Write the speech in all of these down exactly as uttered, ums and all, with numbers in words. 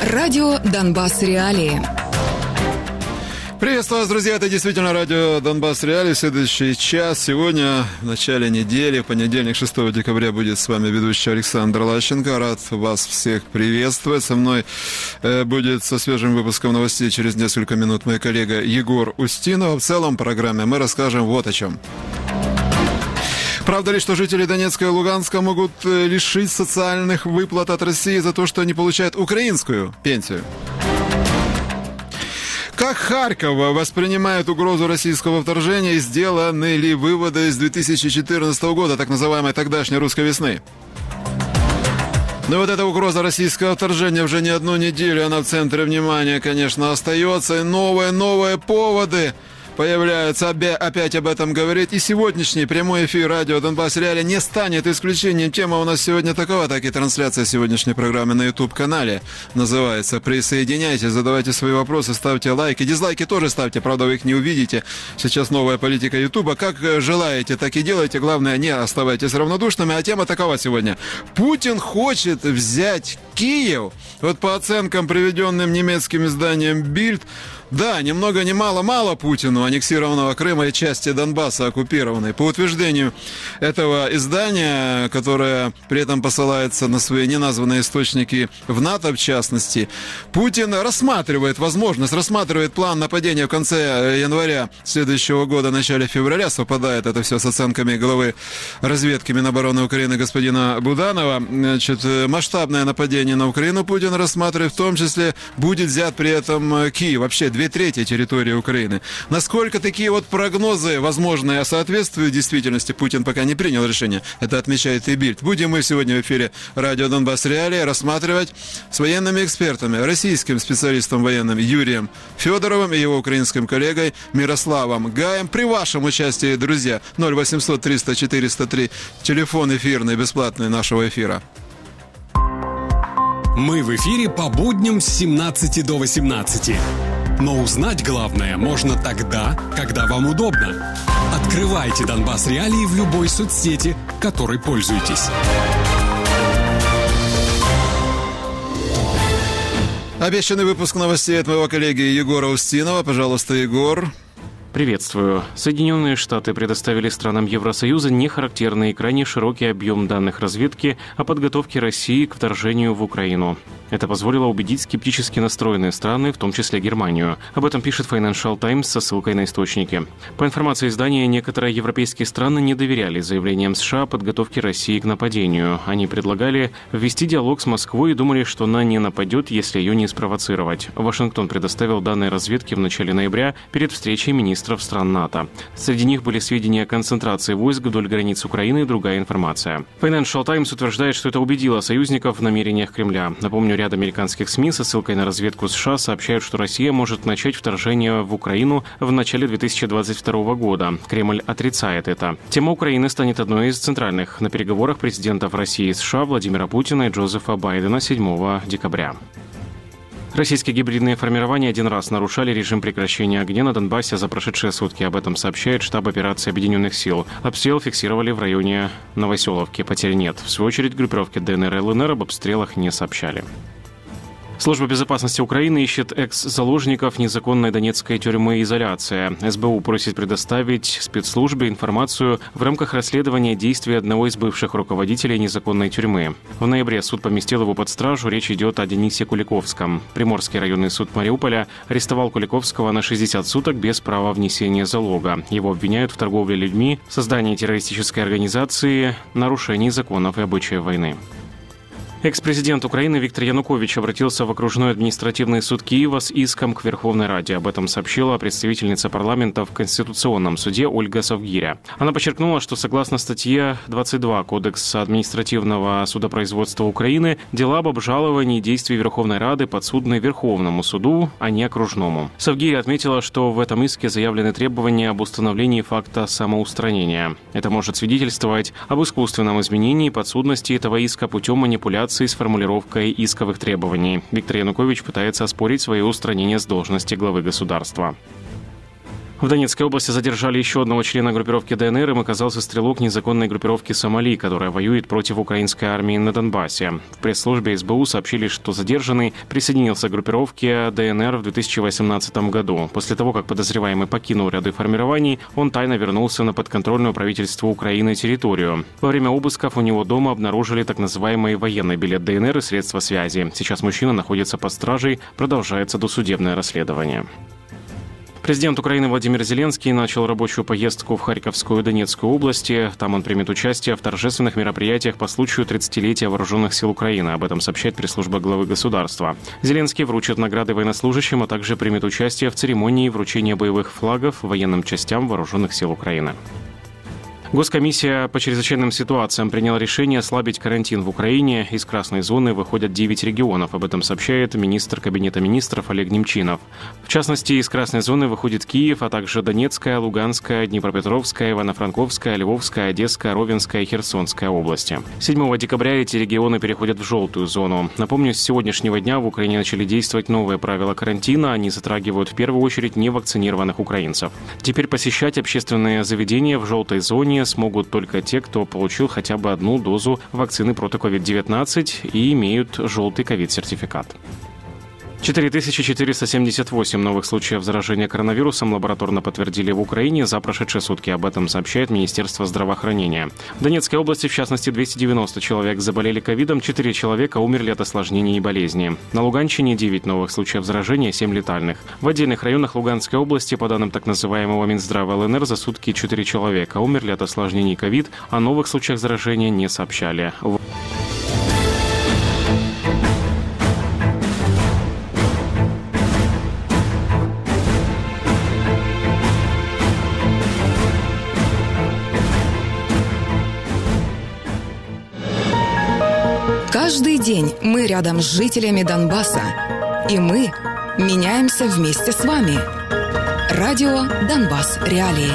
Радио «Донбасс. Реалии». Приветствую вас, друзья. Это действительно радио «Донбасс. Реалии». Следующий час. Сегодня, в начале недели, в понедельник, шестого декабря, будет с вами ведущий Александр Лащенко. Рад вас всех приветствовать. Со мной э, будет со свежим выпуском новостей через несколько минут мой коллега Егор Устинов. В целом программе мы расскажем вот о чем. Правда ли, что жители Донецка и Луганска могут лишить социальных выплат от России за то, что они получают украинскую пенсию? Как Харьков воспринимает угрозу российского вторжения и сделаны ли выводы из две тысячи четырнадцатого года, так называемой тогдашней русской весны? Но вот эта угроза российского вторжения уже не одну неделю, она в центре внимания, конечно, остается. И новые, новые поводы появляются опять об этом говорить. И сегодняшний прямой эфир радио «Донбасс. Реалии» не станет исключением. Тема у нас сегодня такова, так и трансляция сегодняшней программы на YouTube-канале называется. Присоединяйтесь, задавайте свои вопросы, ставьте лайки. Дизлайки тоже ставьте, правда, вы их не увидите. Сейчас новая политика YouTube. Как желаете, так и делайте. Главное, не оставайтесь равнодушными. А тема такова сегодня. Путин хочет взять Киев. Вот по оценкам, приведенным немецким изданием «Бильд», да, ни много ни мало, мало Путину аннексированного Крыма и части Донбасса оккупированной. По утверждению этого издания, которое при этом посылается на свои неназванные источники в НАТО, в частности, Путин рассматривает возможность, рассматривает план нападения в конце января следующего года, начале февраля. Совпадает это все с оценками главы разведки Минобороны Украины господина Буданова. Значит, масштабное нападение на Украину Путин рассматривает, в том числе будет взят при этом Киев. Вообще две трети территории Украины. Насколько такие вот прогнозы возможные соответствуют действительности, Путин пока не принял решение. Это отмечает и Бильд. Будем мы сегодня в эфире радио «Донбасс. Реалии» рассматривать с военными экспертами, российским специалистом военным Юрием Федоровым и его украинским коллегой Мирославом Гаем. При вашем участии, друзья, ноль восемьсот триста четыреста три, телефон эфирный, бесплатный нашего эфира. Мы в эфире по будням с семнадцати до восемнадцати. Но узнать главное можно тогда, когда вам удобно. Открывайте «Донбасс. Реалии» в любой соцсети, которой пользуетесь. Обещанный выпуск новостей от моего коллеги Егора Устинова. Пожалуйста, Егор. Приветствую. Соединенные Штаты предоставили странам Евросоюза нехарактерный и крайне широкий объем данных разведки о подготовке России к вторжению в Украину. Это позволило убедить скептически настроенные страны, в том числе Германию. Об этом пишет Financial Times со ссылкой на источники. По информации издания, некоторые европейские страны не доверяли заявлениям США о подготовке России к нападению. Они предлагали ввести диалог с Москвой и думали, что она не нападет, если ее не спровоцировать. Вашингтон предоставил данные разведки в начале ноября перед встречей министров стран НАТО. Среди них были сведения о концентрации войск вдоль границ Украины и другая информация. Financial Times утверждает, что это убедило союзников в намерениях Кремля. Напомню, ряд американских СМИ со ссылкой на разведку США сообщают, что Россия может начать вторжение в Украину в начале две тысячи двадцать второго года. Кремль отрицает это. Тема Украины станет одной из центральных на переговорах президентов России и США Владимира Путина и Джозефа Байдена седьмого декабря. Российские гибридные формирования один раз нарушали режим прекращения огня на Донбассе за прошедшие сутки. Об этом сообщает штаб операции Объединенных сил. Обстрел фиксировали в районе Новоселовки. Потерь нет. В свою очередь, группировки ДНР и ЛНР об обстрелах не сообщали. Служба безопасности Украины ищет экс-заложников незаконной донецкой тюрьмы «Изоляция». СБУ просит предоставить спецслужбе информацию в рамках расследования действий одного из бывших руководителей незаконной тюрьмы. В ноябре суд поместил его под стражу. Речь идет о Денисе Куликовском. Приморский районный суд Мариуполя арестовал Куликовского на шестьдесят суток без права внесения залога. Его обвиняют в торговле людьми, создании террористической организации, нарушении законов и обычаев войны. Экс-президент Украины Виктор Янукович обратился в окружной административный суд Киева с иском к Верховной Раде. Об этом сообщила представительница парламента в Конституционном суде Ольга Совгиря. Она подчеркнула, что согласно статье двадцать два Кодекса административного судопроизводства Украины, дела об обжаловании действий Верховной Рады подсудны Верховному суду, а не окружному. Совгиря отметила, что в этом иске заявлены требования об установлении факта самоустранения. Это может свидетельствовать об искусственном изменении подсудности этого иска путем манипуляции с формулировкой исковых требований. Виктор Янукович пытается оспорить свое устранение с должности главы государства. В Донецкой области задержали еще одного члена группировки ДНР. Им оказался стрелок незаконной группировки «Сомали», которая воюет против украинской армии на Донбассе. В пресс-службе СБУ сообщили, что задержанный присоединился к группировке ДНР в две тысячи восемнадцатом году. После того, как подозреваемый покинул ряды формирований, он тайно вернулся на подконтрольную правительству Украины территорию. Во время обысков у него дома обнаружили так называемый военный билет ДНР и средства связи. Сейчас мужчина находится под стражей, продолжается досудебное расследование. Президент Украины Владимир Зеленский начал рабочую поездку в Харьковскую и Донецкую области. Там он примет участие в торжественных мероприятиях по случаю тридцатилетия Вооруженных сил Украины. Об этом сообщает пресс-служба главы государства. Зеленский вручит награды военнослужащим, а также примет участие в церемонии вручения боевых флагов военным частям Вооруженных сил Украины. Госкомиссия по чрезвычайным ситуациям приняла решение ослабить карантин в Украине. Из красной зоны выходят девять регионов. Об этом сообщает министр Кабинета министров Олег Немчинов. В частности, из красной зоны выходит Киев, а также Донецкая, Луганская, Днепропетровская, Ивано-Франковская, Львовская, Одесская, Ровенская и Херсонская области. седьмого декабря эти регионы переходят в желтую зону. Напомню, с сегодняшнего дня в Украине начали действовать новые правила карантина. Они затрагивают в первую очередь невакцинированных украинцев. Теперь посещать общественные заведения в желтой зоне смогут только те, кто получил хотя бы одну дозу вакцины против ковид девятнадцать и имеют желтый ковид-сертификат. четыре тысячи четыреста семьдесят восемь новых случаев заражения коронавирусом лабораторно подтвердили в Украине за прошедшие сутки. Об этом сообщает Министерство здравоохранения. В Донецкой области, в частности, двести девяносто человек заболели ковидом, четыре человека умерли от осложнений и болезней. На Луганщине девять новых случаев заражения, семь летальных. В отдельных районах Луганской области, по данным так называемого Минздрава ЛНР, за сутки четыре человека умерли от осложнений ковид, о новых случаях заражения не сообщали. Каждый день мы рядом с жителями Донбасса. И мы меняемся вместе с вами. Радио «Донбасс. Реалии».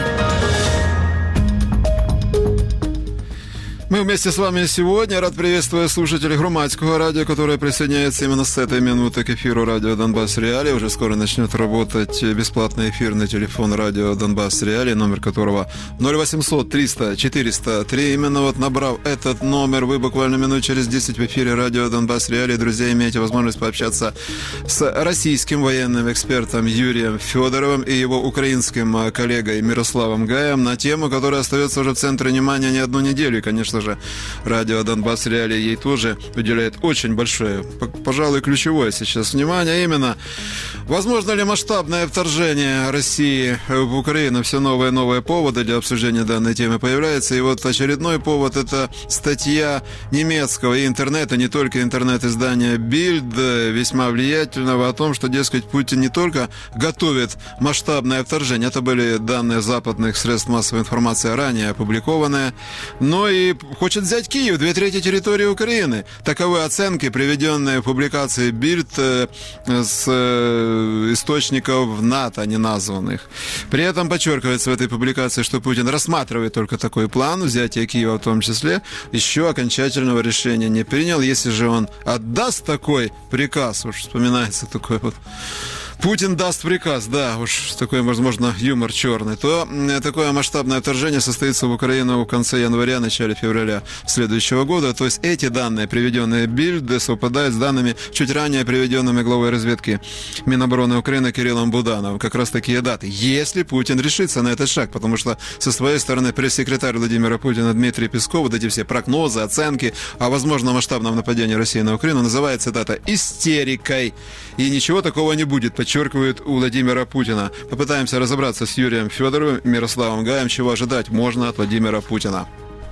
Мы вместе с вами сегодня. Рад приветствовать слушателей Громадского радио, которые присоединяются именно с этой минуты к эфиру радио «Донбасс Реалии». Уже скоро начнет работать бесплатный эфирный телефон радио «Донбасс Реалии», номер которого ноль восемьсот триста четыреста три. Именно вот набрав этот номер, вы буквально минут через десять в эфире радио «Донбасс Реалии», друзья, имеете возможность пообщаться с российским военным экспертом Юрием Федоровым и его украинским коллегой Мирославом Гаем на тему, которая остается уже в центре внимания не одну неделю. И, конечно же, радио «Донбасс Реалии» ей тоже уделяет очень большое, пожалуй, ключевое сейчас внимание. Именно, возможно ли масштабное вторжение России в Украину? Все новые и новые поводы для обсуждения данной темы появляются. И вот очередной повод – это статья немецкого и интернета, не только интернет-издания Bild, весьма влиятельного, о том, что, дескать, Путин не только готовит масштабное вторжение, это были данные западных средств массовой информации ранее опубликованные, но и хочет взять Киев, две трети территории Украины. Таковы оценки, приведенные в публикации Bild с источников НАТО неназванных. При этом подчеркивается в этой публикации, что Путин рассматривает только такой план, взятие Киева в том числе, еще окончательного решения не принял. Если же он отдаст такой приказ, уж вспоминается такой вот Путин даст приказ, да, уж такой, возможно, юмор черный, то такое масштабное вторжение состоится в Украину в конце января, начале февраля следующего года. То есть эти данные, приведенные Bild, совпадают с данными, чуть ранее приведенными главой разведки Минобороны Украины Кириллом Будановым. Как раз такие даты. Если Путин решится на этот шаг, потому что со своей стороны пресс-секретарь Владимира Путина Дмитрий Песков, вот эти все прогнозы, оценки о возможном масштабном нападении России на Украину называет, цитата, истерикой. И ничего такого не будет, подчеркивает у Владимира Путина. Попытаемся разобраться с Юрием Федоровым и Мирославом Гаем, чего ожидать можно от Владимира Путина.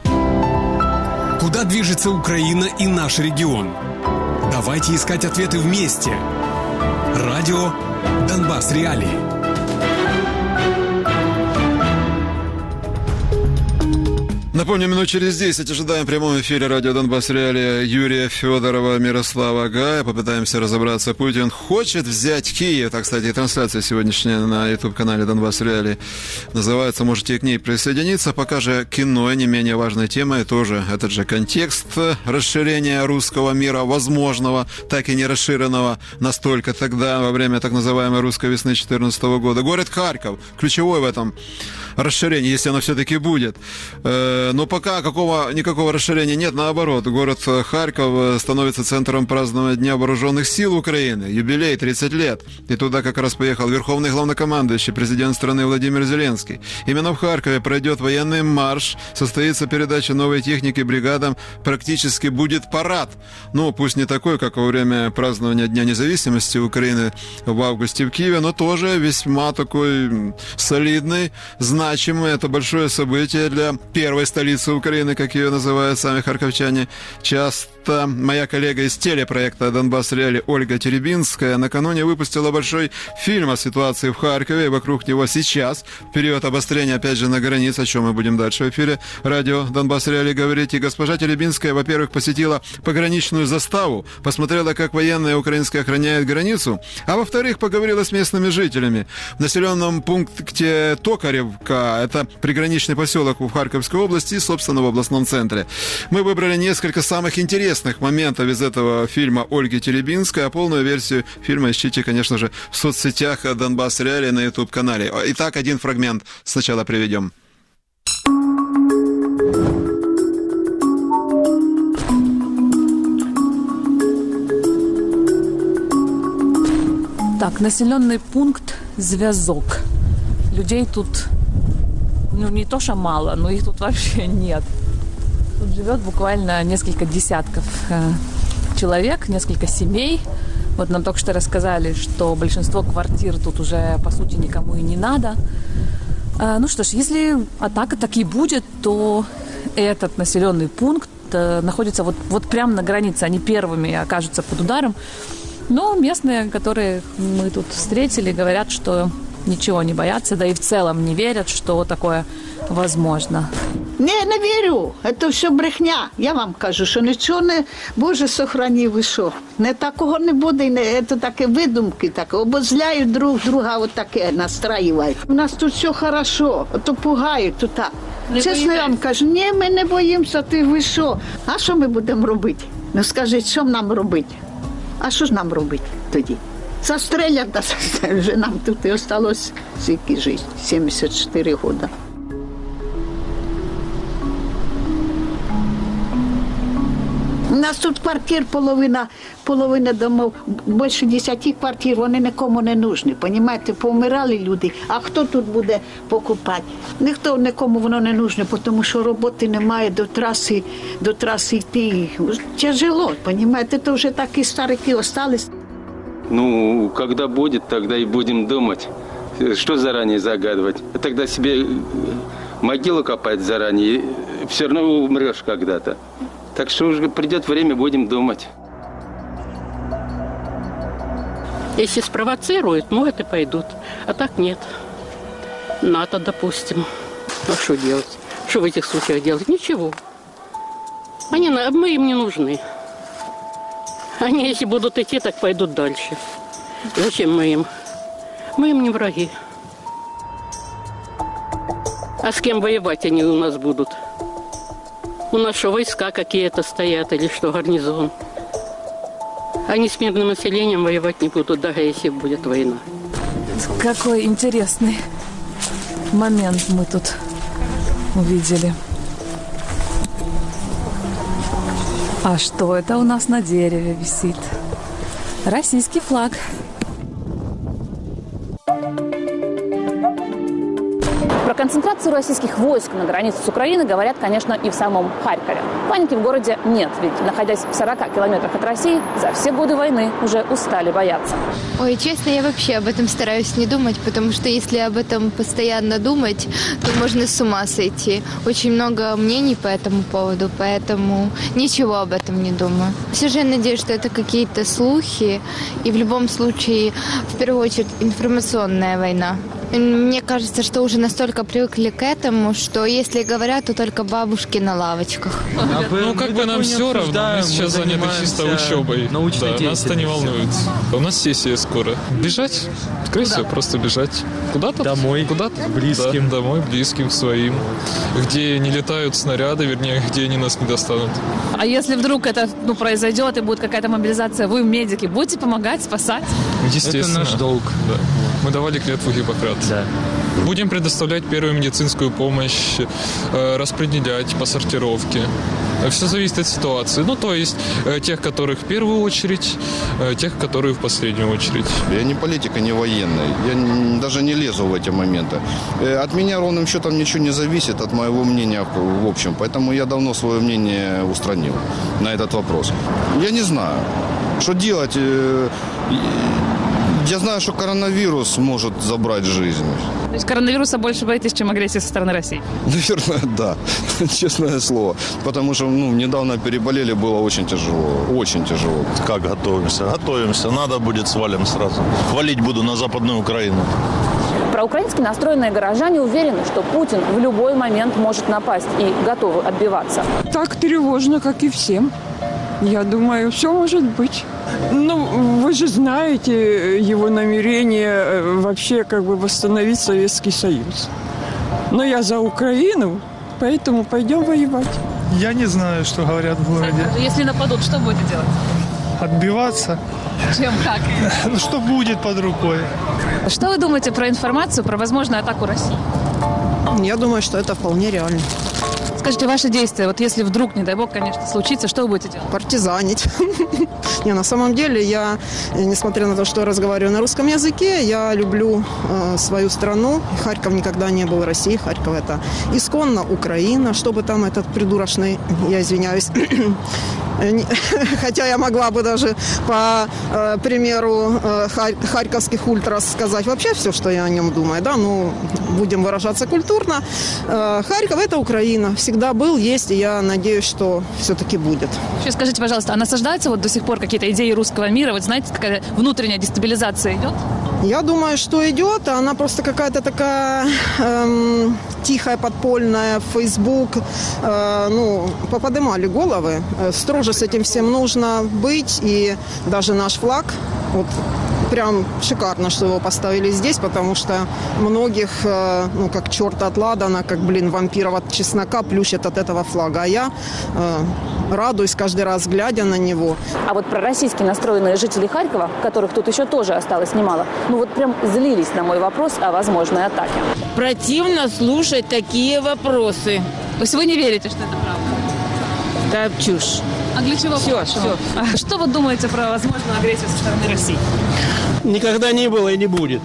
Куда движется Украина и наш регион? Давайте искать ответы вместе. Радио «Донбасс Реалии». Напомню, минут через десять ожидаем в прямом эфире радио «Донбасс Реалии» Юрия Федорова, Мирослава Гая. Попытаемся разобраться. Путин хочет взять Киев. Так, кстати, трансляция сегодняшняя на YouTube-канале «Донбасс Реалии» называется. Можете к ней присоединиться. Пока же кино, не менее важной темой, тоже этот же контекст расширения русского мира, возможного, так и не расширенного настолько тогда, во время так называемой русской весны две тысячи четырнадцатого года. Город Харьков, ключевой в этом расширении, если оно все-таки будет. Но пока какого, никакого расширения нет, наоборот. Город Харьков становится центром празднования Дня вооруженных сил Украины. Юбилей тридцать лет. И туда как раз поехал верховный главнокомандующий, президент страны Владимир Зеленский. Именно в Харькове пройдет военный марш, состоится передача новой техники бригадам, практически будет парад. Ну, пусть не такой, как во время празднования Дня независимости Украины в августе в Киеве, но тоже весьма такой солидный, значимый. Это большое событие для первой столицы Украины, как ее называют сами харьковчане. Часто моя коллега из телепроекта «Донбасс Реалии» Ольга Теребинская накануне выпустила большой фильм о ситуации в Харькове и вокруг него сейчас, в период обострения, опять же, на границе, о чем мы будем дальше в эфире радио «Донбасс Реалии» говорить. И госпожа Теребинская, во-первых, посетила пограничную заставу, посмотрела, как военные украинские охраняют границу, а во-вторых, поговорила с местными жителями. В населенном пункте Токаревка, это приграничный поселок в Харьковской области и, собственно, в областном центре. Мы выбрали несколько самых интересных моментов из этого фильма Ольги Теребинской, а полную версию фильма ищите, конечно же, в соцсетях «Донбасс Реалии» на YouTube-канале. Итак, один фрагмент сначала приведем. Так, населенный пункт Зв'язок. Людей тут, ну, не то что мало, но их тут вообще нет. Тут живет буквально несколько десятков э, человек, несколько семей. Вот нам только что рассказали, что большинство квартир тут уже, по сути, никому и не надо. Э, ну что ж, если атака таки будет, то этот населенный пункт э, находится вот, вот прямо на границе. Они первыми окажутся под ударом. Но местные, которые мы тут встретили, говорят, что ничего не боятся, да и в целом не верят, что такое возможно. Не, не вірю. Це все брехня. Я вам кажу, що нічого не, Боже, сохрані, ви що. Не такого не буде, не, це таке видумки, таке. Обозляють друг друга, от таке настраюють. У нас тут все хорошо, то пугають, то так. Чесно, я вам кажу, ні, ми не боїмося, ти ви що. А що ми будемо робити? Ну скажіть, що нам робити? А що ж нам робити тоді? Застрелять, да застрелять. Вже нам тут і осталось скільки жити, сімдесят чотири роки. У нас тут квартир половина, половина домов, більше десяти квартир, вони нікому не нужні, понімаєте, повмирали люди, а хто тут буде покупати? Ніхто, нікому воно не нужне, тому що роботи немає, до траси, до траси йти, тяжело, понімаєте, то вже такі старики остались. Ну, когда будет, тогда и будем думать, что заранее загадывать. А тогда себе могилу копать заранее, все равно умрешь когда-то. Так что уже придет время, будем думать. Если спровоцируют, может и пойдут. А так нет. НАТО, допустим. А что делать? Что в этих случаях делать? Ничего. Они, мы им не нужны. Они, если будут идти, так пойдут дальше. Зачем мы им? Мы им не враги. А с кем воевать они у нас будут? У нас что, войска какие-то стоят или что, гарнизон? Они с мирным населением воевать не будут, даже если будет война. Какой интересный момент мы тут увидели. А что это у нас на дереве висит? Российский флаг. Про концентрацию российских войск на границе с Украиной говорят, конечно, и в самом Харькове. Паники в городе нет, ведь, находясь в сорока километрах от России, за все годы войны уже устали бояться. Ой, честно, я вообще об этом стараюсь не думать, потому что если об этом постоянно думать, то можно с ума сойти. Очень много мнений по этому поводу, поэтому ничего об этом не думаю. Все же я надеюсь, что это какие-то слухи, и в любом случае, в первую очередь, информационная война. Мне кажется, что уже настолько привыкли к этому, что если говорят, то только бабушки на лавочках. Ну, как бы нам все равно, мы сейчас заняты чисто учебой. Да, нас это не волнует. У нас сессия скоро. Бежать? Скорее всего, просто бежать. Куда-то? Домой. Куда-то? Близким. Да, домой, близким, своим. Где не летают снаряды, вернее, где они нас не достанут. А если вдруг это ну, произойдет и будет какая-то мобилизация, вы, медики, будете помогать, спасать? Естественно. Это наш долг. Да. Мы давали клятву Гиппократа. Да. Будем предоставлять первую медицинскую помощь, распределять по сортировке. Все зависит от ситуации. Ну, то есть тех, которых в первую очередь, тех, которые в последнюю очередь. Я не политик, не военный. Я даже не лезу в эти моменты. От меня ровным счетом ничего не зависит, от моего мнения в общем. Поэтому я давно свое мнение устранил на этот вопрос. Я не знаю, что делать. Я знаю, что коронавирус может забрать жизнь. То есть коронавируса больше боитесь, чем агрессии со стороны России? Наверное, да. Честное слово. Потому что ну, недавно переболели, было очень тяжело. Очень тяжело. Как готовимся? Готовимся. Надо будет, свалим сразу. Валить буду на Западную Украину. Проукраински настроенные горожане уверены, что Путин в любой момент может напасть и готовы отбиваться. Так тревожно, как и всем. Я думаю, все может быть. Ну, вы же знаете его намерение вообще как бы восстановить Советский Союз. Но я за Украину, поэтому пойдем воевать. Я не знаю, что говорят в городе. Если нападут, что будете делать? Отбиваться. Чем, как? Ну, что будет под рукой. Что вы думаете про информацию про возможную атаку России? Я думаю, что это вполне реально. Скажите, ваши действия, вот если вдруг, не дай бог, конечно, случится, что вы будете делать? Партизанить. Не, на самом деле я, несмотря на то, что разговариваю на русском языке, я люблю э, свою страну. Харьков никогда не был Россией. Харьков это исконно Украина, чтобы там этот придурочный, я извиняюсь, хотя я могла бы даже по э, примеру э, хар- харьковских ультрас сказать вообще все, что я о нем думаю, да, ну, будем выражаться культурно. Э, Харьков это Украина. Всегда был, есть, и я надеюсь, что все-таки будет. Еще скажите, пожалуйста, а насаждаются вот до сих пор какие-то идеи русского мира? Вот знаете, какая внутренняя дестабилизация идет? Я думаю, что идет. Она просто какая-то такая эм, тихая, подпольная. В Facebook, э, ну, поподымали головы. Строже с этим всем нужно быть. И даже наш флаг, вот, прям шикарно, что его поставили здесь, потому что многих, э, ну, как черт от ладана, как, блин, вампиров от чеснока плющат от этого флага. А я э, радуюсь каждый раз, глядя на него. А вот пророссийски настроенные жители Харькова, которых тут еще тоже осталось немало, ну вот прям злились на мой вопрос о возможной атаке. Противно слушать такие вопросы. То есть вы не верите, что это правда? Да, чушь. А для чего? Все, все. А что вы думаете про возможную агрессию со стороны России? Никогда не было и не будет.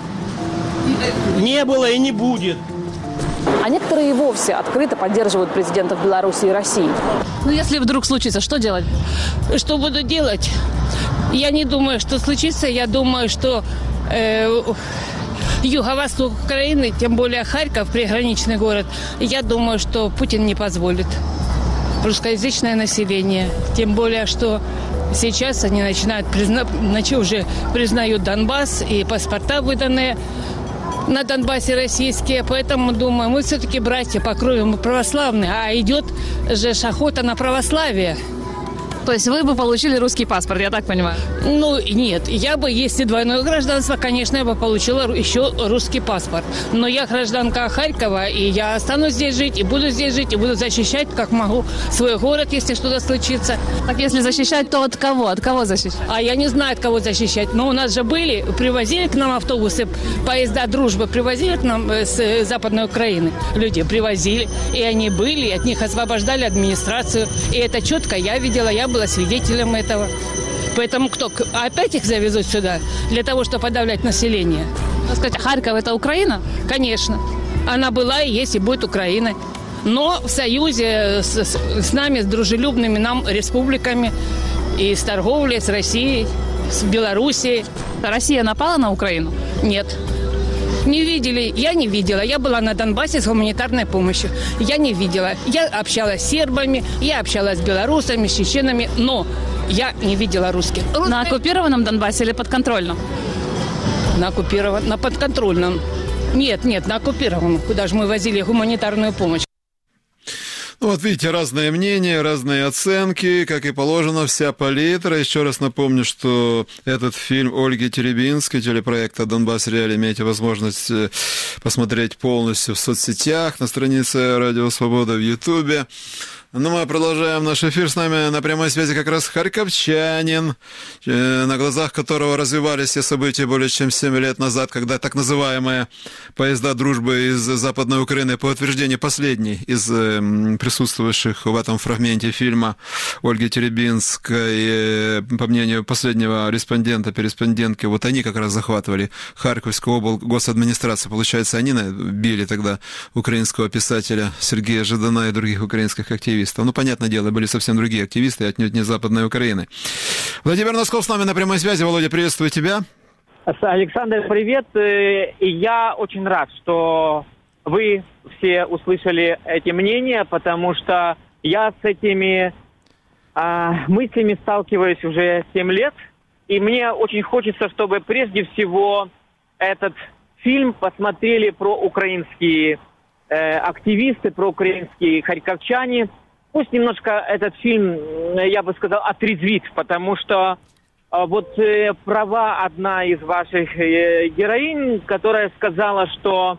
Не было и не будет. А некоторые и вовсе открыто поддерживают президентов Беларуси и России. Ну, если вдруг случится, что делать? Что буду делать? Я не думаю, что случится. Я думаю, что э, юго-восток Украины, тем более Харьков, приграничный город, я думаю, что Путин не позволит. Русскоязычное население. Тем более, что сейчас они начинают призна... уже признают Донбасс и паспорта, выданные на Донбассе российские. Поэтому, думаю, мы все-таки братья по крови, мы православные. А идет же охота на православие. То есть вы бы получили русский паспорт, я так понимаю? Ну, нет. Я бы, если двойное гражданство, конечно, я бы получила еще русский паспорт. Но я гражданка Харькова, и я останусь здесь жить, и буду здесь жить, и буду защищать, как могу, свой город, если что-то случится. Так если защищать, то от кого? От кого защищать? А я не знаю, от кого защищать. Но у нас же были, привозили к нам автобусы, поезда дружбы, привозили к нам с Западной Украины. Люди привозили, и они были, и от них освобождали администрацию. И это четко я видела, я была свидетелем этого. Поэтому кто? Опять их завезут сюда для того, чтобы подавлять население. Ну, скажите, Харьков – это Украина? Конечно. Она была и есть, и будет Украиной. Но в союзе с, с, с нами, с дружелюбными нам республиками, и с торговлей, с Россией, с Белоруссией. Россия напала на Украину? Нет. Не видели, я не видела. Я была на Донбассе с гуманитарной помощью. Я не видела. Я общалась с сербами, я общалась с белорусами, с чеченами, но я не видела русских. Русские... На оккупированном Донбассе или подконтрольном? На оккупированном, на подконтрольном. Нет, нет, на оккупированных, куда же мы возили гуманитарную помощь. Ну, вот видите, разные мнения, разные оценки, как и положено, вся палитра. Еще раз напомню, что этот фильм Ольги Теребинской, телепроекта «Донбасс Реалии», имеете возможность посмотреть полностью в соцсетях, на странице Радио Свобода в Ютубе. Ну, мы продолжаем наш эфир. С нами на прямой связи как раз харьковчанин, на глазах которого развивались все события более чем семь лет назад, когда так называемые поезда дружбы из Западной Украины, по утверждению последней из присутствующих в этом фрагменте фильма Ольги Теребинской, по мнению последнего респондента, корреспондентки, вот они как раз захватывали Харьковскую облгосадминистрацию. Получается, они били тогда украинского писателя Сергея Жадана и других украинских активистов. Ну, понятное дело, были совсем другие активисты, отнюдь не Западной Украины. Владимир Носков с нами на прямой связи. Володя, приветствую тебя. Александр, привет. И я очень рад, что вы все услышали эти мнения, потому что я с этими а, мыслями сталкиваюсь уже семь лет. И мне очень хочется, чтобы прежде всего этот фильм посмотрели проукраинские э, активисты, проукраинские харьковчане. Пусть немножко этот фильм, я бы сказал, отрезвит, потому что э, вот э, права одна из ваших э, героинь, которая сказала, что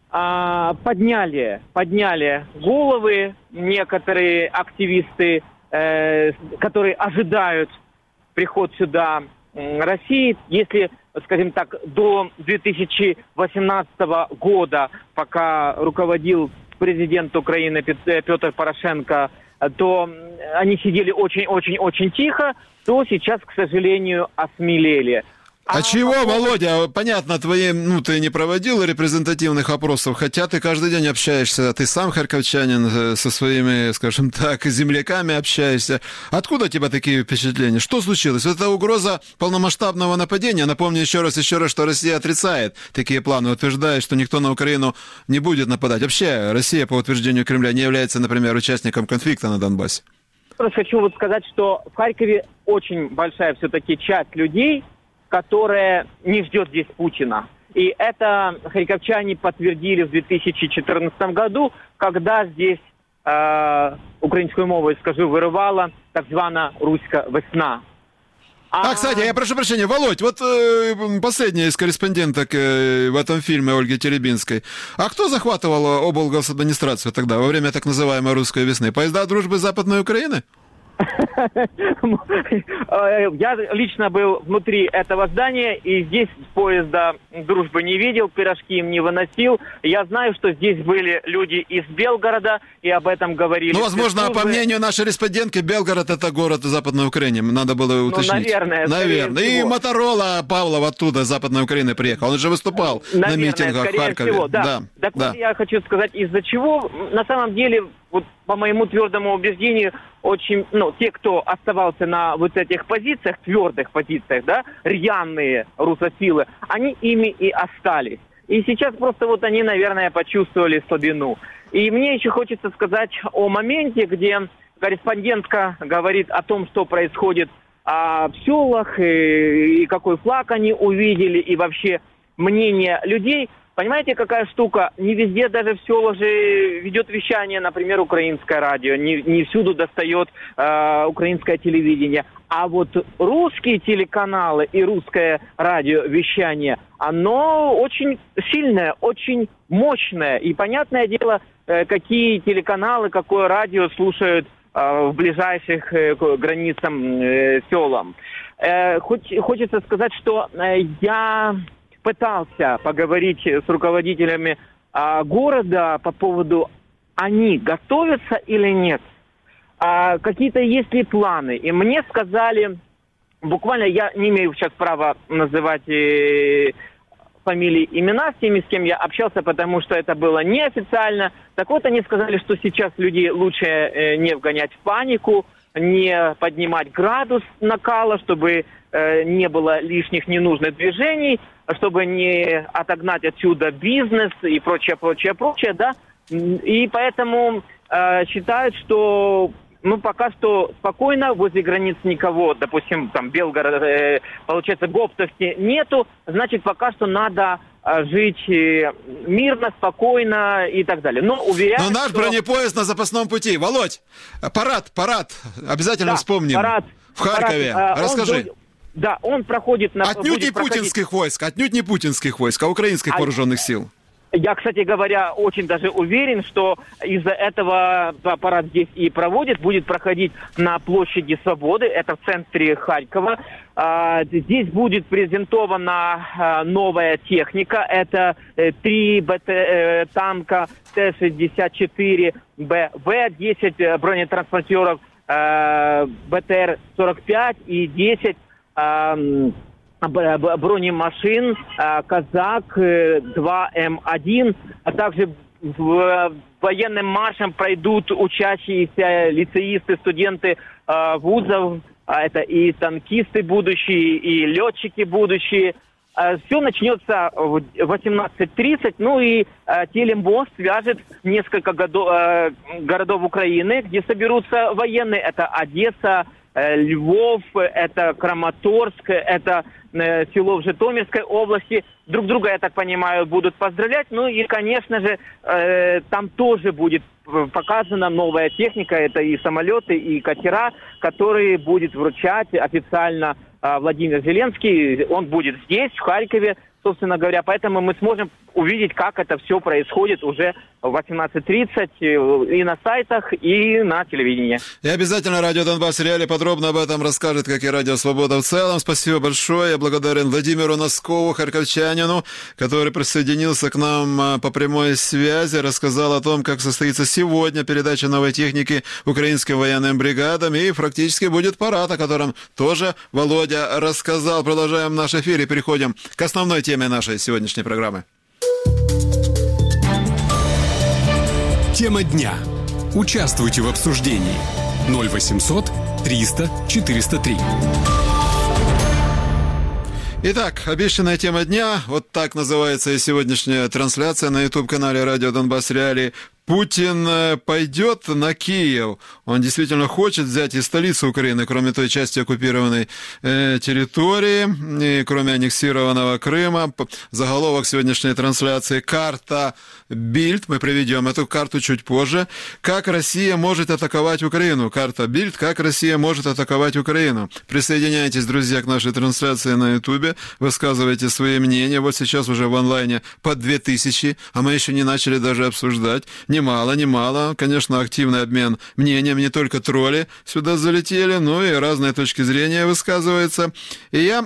э, подняли, подняли головы некоторые активисты, э, которые ожидают приход сюда э, России, если, скажем так, до две тысячи восемнадцатого года, пока руководил президент Украины Петр Порошенко, то они сидели очень-очень-очень тихо, то сейчас, к сожалению, осмелели. А, а чего, потом... Володя? Понятно, твои, ну, ты не проводил репрезентативных опросов, хотя ты каждый день общаешься, ты сам харьковчанин, со своими, скажем так, земляками общаешься. Откуда у тебя такие впечатления? Что случилось? Это угроза полномасштабного нападения? Напомню еще раз, еще раз, что Россия отрицает такие планы, утверждает, что никто на Украину не будет нападать. Вообще, Россия, по утверждению Кремля, не является, например, участником конфликта на Донбассе. Просто хочу вот сказать, что в Харькове очень большая все-таки часть людей, которая не ждет здесь Путина. И это харьковчане подтвердили в две тысячи четырнадцатом году, когда здесь э, українською мовою, скажу, вырывала так звана «Руська весна». А, а, кстати, я прошу прощения, Володь, вот э, последняя из корреспонденток э, в этом фильме Ольги Теребинской. А кто захватывал облгосадминистрацию тогда, во время так называемой «Русской весны»? Поезда дружбы Западной Украины? Я лично был внутри этого здания, и здесь поезда дружбы не видел, пирожки им не выносил. Я знаю, что здесь были люди из Белгорода, и об этом говорили. Ну, возможно, по мнению нашей респондентки, Белгород — это город Западной Украины. Надо было уточнить. Ну, наверное. Наверное. И Моторола Павлов оттуда, Западной Украины, приехал. Он же выступал наверное, на митингах в Харькове. Всего, да. Да. Так да. Вот я хочу сказать, из-за чего, на самом деле, вот по моему твердому убеждению, очень, ну, те, кто оставался на вот этих позициях, твердых позициях, да, рьяные русофилы, они ими и остались. И сейчас просто вот они, наверное, почувствовали слабину. И мне еще хочется сказать о моменте, где корреспондентка говорит о том, что происходит а, в селах, и, и какой флаг они увидели, и вообще мнение людей. Понимаете, какая штука? Не везде, даже в селах же ведет вещание, например, украинское радио. Не, не всюду достает э, украинское телевидение. А вот русские телеканалы и русское радиовещание, оно очень сильное, очень мощное. И понятное дело, э, какие телеканалы, какое радио слушают э, в ближайших э, к границам э, селам. Э, хоть, хочется сказать, что э, я... пытался поговорить с руководителями а, города по поводу, они готовятся или нет, а, какие-то есть ли планы. И мне сказали, буквально я не имею сейчас права называть э, фамилии, имена с теми, с кем я общался, потому что это было неофициально. Так вот, они сказали, что сейчас людей лучше э, не вгонять в панику, не поднимать градус накала, чтобы э, не было лишних ненужных движений, чтобы не отогнать отсюда бизнес и прочее, прочее, прочее, да. И поэтому э, считают, что ну, пока что спокойно, возле границ никого, допустим, там, Белгород, э, получается, Гоптовки нету, значит, пока что надо жить мирно, спокойно и так далее. Но уверяю, Но наш что... бронепоезд на запасном пути. Володь, парад, парад, обязательно да, вспомним. Парад, в Харькове. Парад, Расскажи. Он, да, он проходит... на Отнюдь не проходить... путинских войск, отнюдь не путинских войск, а украинских а... вооруженных сил. Я, кстати говоря, очень даже уверен, что из-за этого парад здесь и проводит, будет проходить на площади Свободы, это в центре Харькова. Здесь будет презентована новая техника, это три БТ, танка Т шестьдесят четыре Б В, десять бронетранспортеров Б Т Р сорок пять и десять бронемашин «Казак два М один», а также военным маршем пройдут учащиеся лицеисты, студенты вузов, это и танкисты будущие, и летчики будущие. Все начнется в восемнадцать тридцать, ну и телемост свяжет несколько годов, городов Украины, где соберутся военные. Это Одесса, Львов, это Краматорск, это село в Житомирской области. Друг друга, я так понимаю, будут поздравлять. Ну и, конечно же, э, там тоже будет показана новая техника. Это и самолеты, и катера, которые будет вручать официально э, Владимир Зеленский. Он будет здесь, в Харькове, собственно говоря. Поэтому мы сможем увидеть, как это все происходит уже в восемнадцать тридцать и на сайтах, и на телевидении. И обязательно Радио Донбасс Реалии подробно об этом расскажет, как и Радио Свобода в целом. Спасибо большое. Я благодарен Владимиру Носкову, харьковчанину, который присоединился к нам по прямой связи, рассказал о том, как состоится сегодня передача новой техники украинским военным бригадам, и практически будет парад, о котором тоже Володя рассказал. Продолжаем наш эфир и переходим к основной теме нашей сегодняшней программы. Тема дня. Участвуйте в обсуждении. ноль восемьсот триста четыреста три. Итак, обещанная тема дня. Вот так называется и сегодняшняя трансляция на YouTube-канале Радио Донбасс Реалии. Путин пойдет на Киев. Он действительно хочет взять и столицу Украины, кроме той части оккупированной э, территории, и кроме аннексированного Крыма. Заголовок сегодняшней трансляции «Карта Бильд». Мы приведем эту карту чуть позже. Как Россия может атаковать Украину? Карта Бильд. Как Россия может атаковать Украину? Присоединяйтесь, друзья, к нашей трансляции на YouTube. Высказывайте свои мнения. Вот сейчас уже в онлайне по две тысячи, а мы еще не начали даже обсуждать. Немало, немало. Конечно, активный обмен мнением. Не только тролли сюда залетели, но и разные точки зрения высказываются. И я,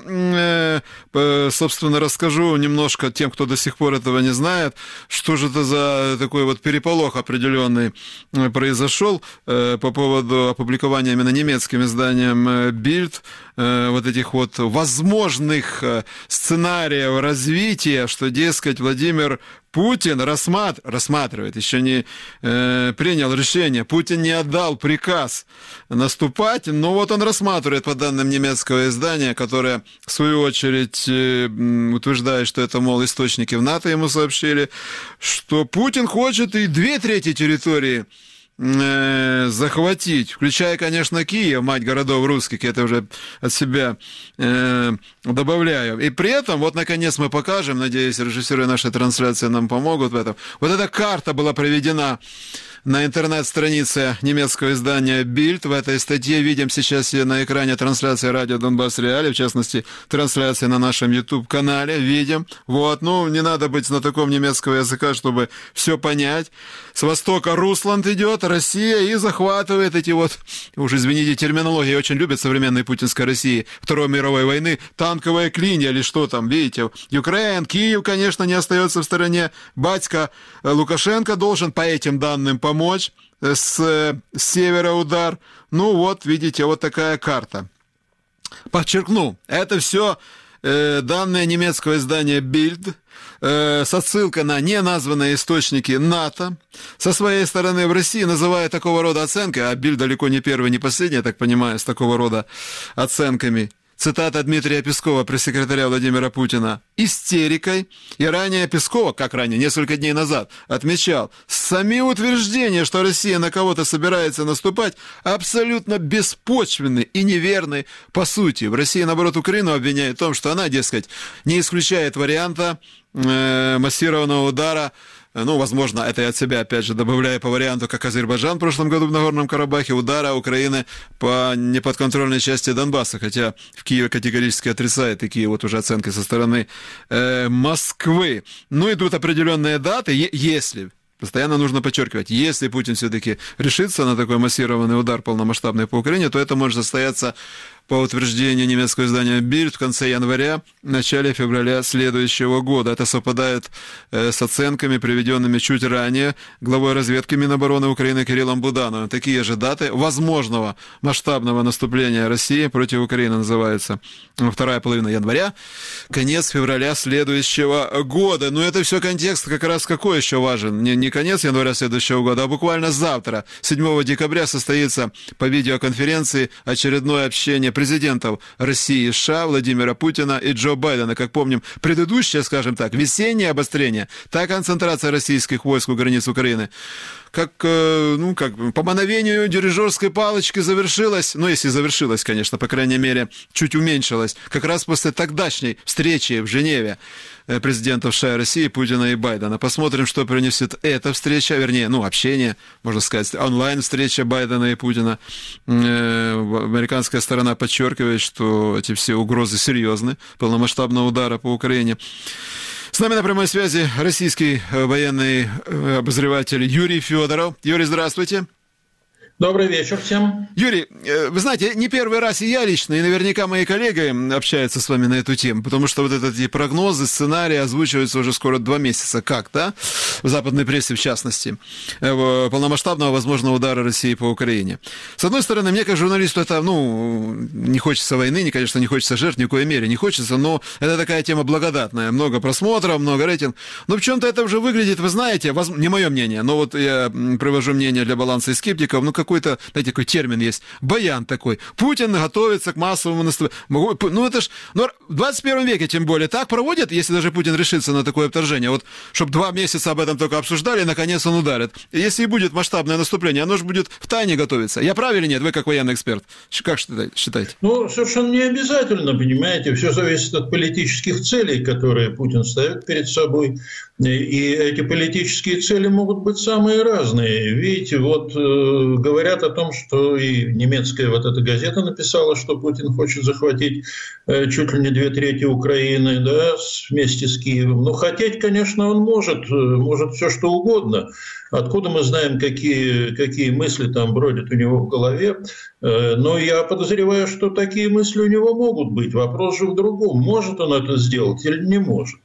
э, собственно, расскажу немножко тем, кто до сих пор этого не знает, что же это за такой вот переполох определенный произошел э, по поводу опубликования именно немецким изданием Bild э, вот этих вот возможных сценариев развития, что, дескать, Владимир Путин рассмат... рассматривает, еще не э, принял решение, Путин не отдал приказ наступать, но вот он рассматривает, по данным немецкого издания, которое, в свою очередь, э, утверждает, что это, мол, источники в НАТО ему сообщили, что Путин хочет и две трети территории э, захватить, включая, конечно, Киев, мать городов русских, это уже от себя э, добавляю. И при этом, вот, наконец, мы покажем, надеюсь, режиссеры нашей трансляции нам помогут в этом. Вот эта карта была проведена на интернет-странице немецкого издания Bild. В этой статье видим сейчас на экране трансляции Радио Донбасс Реалии, в частности, трансляции на нашем YouTube-канале. Видим. Вот, ну, не надо быть знатоком немецкого языка, чтобы все понять. С востока Русланд идет, Россия, и захватывает эти вот, уж извините, терминологии, очень любят современной путинской России Второй мировой войны, танковая клинья или что там, видите. Украин, Киев, конечно, не остается в стороне. Батька Лукашенко должен по этим данным помочь. помочь, с, с севера удар. Ну вот, видите, вот такая карта. Подчеркну, это все э, данные немецкого издания Bild, э, с отсылкой на неназванные источники НАТО. Со своей стороны в России, называя такого рода оценкой, а Bild далеко не первый, не последний, я так понимаю, с такого рода оценками, цитата Дмитрия Пескова, пресс-секретаря Владимира Путина, истерикой. И ранее Пескова, как ранее, несколько дней назад, отмечал, сами утверждения, что Россия на кого-то собирается наступать, абсолютно беспочвенны и неверны по сути. В России, наоборот, Украину обвиняют в том, что она, дескать, не исключает варианта э, массированного удара. Ну, возможно, это я от себя, опять же, добавляю по варианту, как Азербайджан в прошлом году в Нагорном Карабахе, удара Украины по неподконтрольной части Донбасса, хотя в Киеве категорически отрицает такие вот уже оценки со стороны э, Москвы. Ну, идут определенные даты, если... Постоянно нужно подчеркивать, если Путин все-таки решится на такой массированный удар полномасштабный по Украине, то это может состояться, по утверждению немецкого издания Bild, в конце января, в начале февраля следующего года. Это совпадает э, с оценками, приведенными чуть ранее главой разведки Минобороны Украины Кириллом Будановым. Такие же даты возможного масштабного наступления России против Украины называются вторая половина января, конец февраля следующего года. Но это все контекст как раз какой еще важен? Не, не конец января следующего года, а буквально завтра, седьмого декабря, состоится по видеоконференции очередное общение президентов России и США Владимира Путина и Джо Байдена. Как помним, предыдущее, скажем так, весеннее обострение, та концентрация российских войск у границ Украины, как, ну, как по мановению дирижерской палочки завершилась, ну, если завершилась, конечно, по крайней мере, чуть уменьшилась, как раз после тогдашней встречи в Женеве президентов США и России Путина и Байдена. Посмотрим, что принесет эта встреча, вернее, ну, общение, можно сказать, онлайн-встреча Байдена и Путина. Американская сторона подчеркивает, что эти все угрозы серьезны, полномасштабного удара по Украине. С нами на прямой связи российский военный обозреватель Юрий Федоров. Юрий, здравствуйте. Добрый вечер всем. Юрий, вы знаете, не первый раз и я лично, и наверняка мои коллеги общаются с вами на эту тему, потому что вот эти прогнозы, сценарии озвучиваются уже скоро два месяца. Как, да? В западной прессе, в частности, полномасштабного возможного удара России по Украине. С одной стороны, мне как журналисту это, ну, не хочется войны, не, конечно, не хочется жертв, ни в коей мере не хочется, но это такая тема благодатная. Много просмотров, много рейтингов. Но в чем-то это уже выглядит, вы знаете, воз... не мое мнение, но вот я привожу мнение для баланса и скептиков, ну, какой-то, знаете, такой термин есть, баян такой. Путин готовится к массовому наступлению. Ну, это ж, ну, в двадцать первом веке, тем более, так проводят, если даже Путин решится на такое вторжение. Вот, чтобы два месяца об этом только обсуждали, и, наконец, он ударит. И если и будет масштабное наступление, оно же будет в тайне готовиться. Я прав или нет? Вы, как военный эксперт, как считаете? Ну, совершенно не обязательно, понимаете. Все зависит от политических целей, которые Путин ставит перед собой. И эти политические цели могут быть самые разные. Видите, вот э, говорят о том, что и немецкая вот эта газета написала, что Путин хочет захватить э, чуть ли не две трети Украины, да, вместе с Киевом. Но хотеть, конечно, он может, может все что угодно. Откуда мы знаем, какие, какие мысли там бродят у него в голове? Э, но я подозреваю, что такие мысли у него могут быть. Вопрос же в другом. Может он это сделать или не может?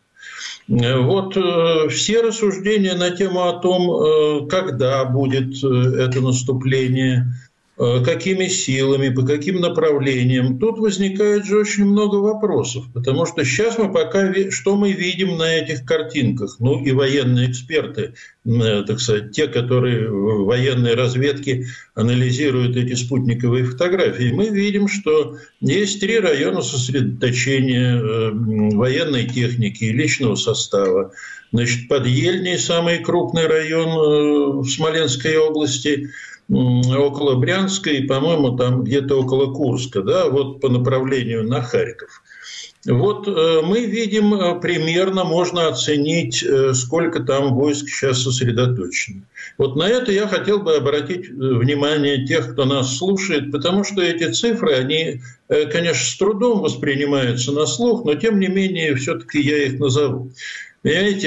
Вот э, все рассуждения на тему о том, э, когда будет э, это наступление, э, какими силами, по каким направлениям, тут возникает же очень много вопросов, потому что сейчас мы пока, что мы видим на этих картинках, ну и военные эксперты, э, так сказать, те, которые в военной разведке анализируют эти спутниковые фотографии, мы видим, что есть три района сосредоточения э, военной техники и личного состава. Значит, Подъельный, самый крупный район э, в Смоленской области, э, около Брянска и, по-моему, там где-то около Курска, да, вот по направлению на Харьков. Вот э, мы видим э, примерно, можно оценить, э, сколько там войск сейчас сосредоточено. Вот на это я хотел бы обратить внимание тех, кто нас слушает, потому что эти цифры, они, э, конечно, с трудом воспринимаются на слух, но тем не менее все-таки я их назову. Понимаете,